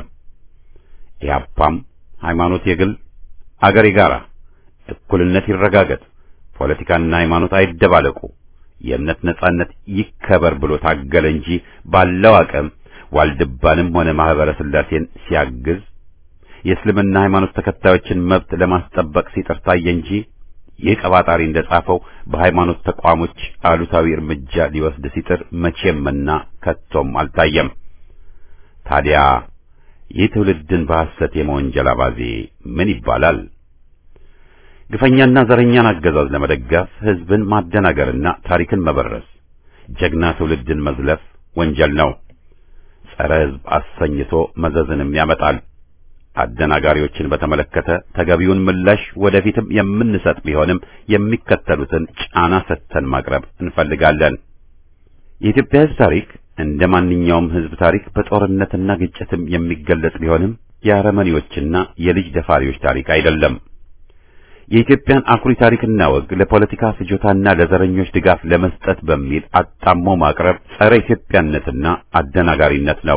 ኢህአፓም ሃይማኖት የግል አገር የጋራ፣ እኩልነት ይረጋገጥ፣ ፖለቲካና ሃይማኖት አይደባለቁ፣ የእምነት ነጻነት ይከበር ብሎ ታገለ እንጂ ባለው አቅም ዋልድባንም ሆነ ማህበረ ስላሴን ሲያግዝ የእስልምና ሃይማኖት ተከታዮችን መብት ለማስጠበቅ ሲጥር ታየ እንጂ ይህ ቀባጣሪ እንደጻፈው በሃይማኖት ተቋሞች አሉታዊ እርምጃ ሊወስድ ሲጥር መቼምና ከቶም አልታየም። ታዲያ ይህ ትውልድን በሐሰት የመወንጀል አባዜ ምን ይባላል? ግፈኛና ዘረኛን አገዛዝ ለመደገፍ ህዝብን ማደናገርና ታሪክን መበረስ፣ ጀግና ትውልድን መዝለፍ ወንጀል ነው። ጸረ ህዝብ አሰኝቶ መዘዝንም ያመጣል። አደናጋሪዎችን በተመለከተ ተገቢውን ምላሽ ወደፊትም የምንሰጥ ቢሆንም የሚከተሉትን ጫና ሰጥተን ማቅረብ እንፈልጋለን። የኢትዮጵያ ህዝብ ታሪክ እንደ ማንኛውም ህዝብ ታሪክ በጦርነትና ግጭትም የሚገለጽ ቢሆንም የአረመኔዎችና የልጅ ደፋሪዎች ታሪክ አይደለም። የኢትዮጵያን አኩሪ ታሪክና ወግ ለፖለቲካ ፍጆታና ለዘረኞች ድጋፍ ለመስጠት በሚል አጣሞ ማቅረብ ጸረ ኢትዮጵያነትና አደናጋሪነት ነው።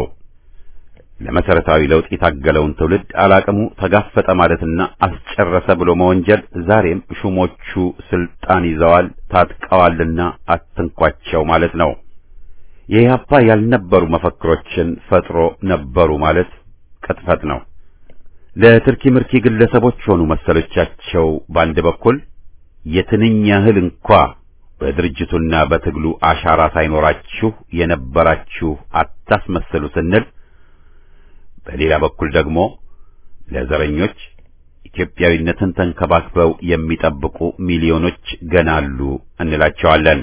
ለመሰረታዊ ለውጥ የታገለውን ትውልድ አላቅሙ ተጋፈጠ ማለትና አስጨረሰ ብሎ መወንጀል ዛሬም ሹሞቹ ስልጣን ይዘዋል ታጥቀዋልና አትንኳቸው ማለት ነው። የኢህአፓ ያልነበሩ መፈክሮችን ፈጥሮ ነበሩ ማለት ቅጥፈት ነው። ለትርኪ ምርኪ ግለሰቦች ሆኑ መሰሎቻቸው በአንድ በኩል የትንኝ ያህል እንኳ በድርጅቱና በትግሉ አሻራ ሳይኖራችሁ የነበራችሁ አታስመስሉ ስንል፣ በሌላ በኩል ደግሞ ለዘረኞች ኢትዮጵያዊነትን ተንከባክበው የሚጠብቁ ሚሊዮኖች ገና አሉ እንላቸዋለን።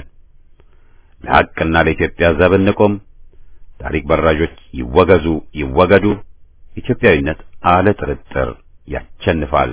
ለሐቅና ለኢትዮጵያ ዘብ እንቁም። ታሪክ በራዦች ይወገዙ ይወገዱ። ኢትዮጵያዊነት አለ ጥርጥር ያሸንፋል።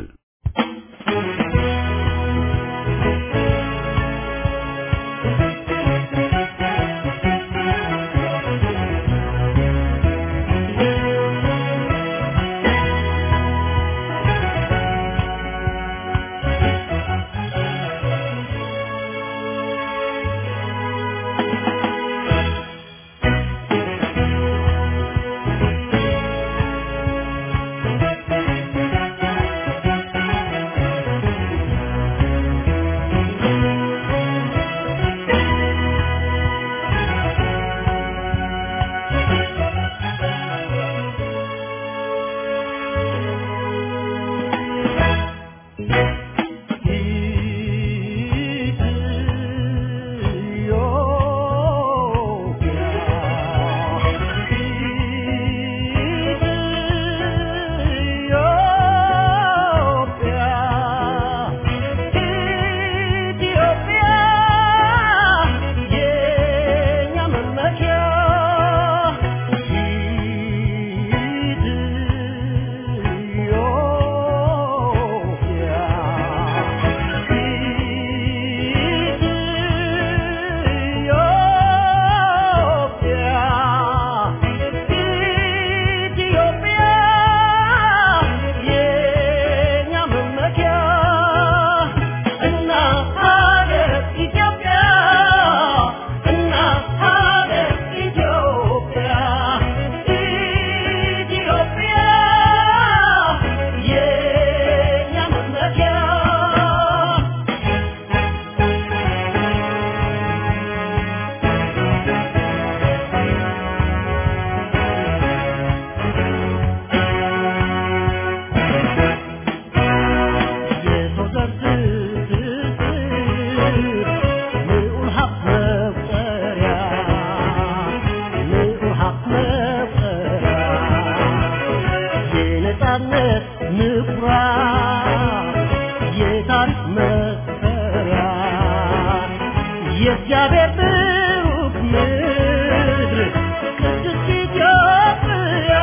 የእግዚአብሔር ብሩክ ምድር ቅድስት ኢትዮጵያ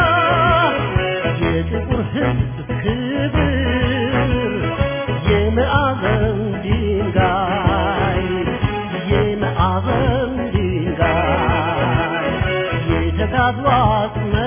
የጥቁር ሕዝብ ክብር የመዓዘን ድንጋይ የመዓዘን ድንጋይ የተጋድሎ አጽመ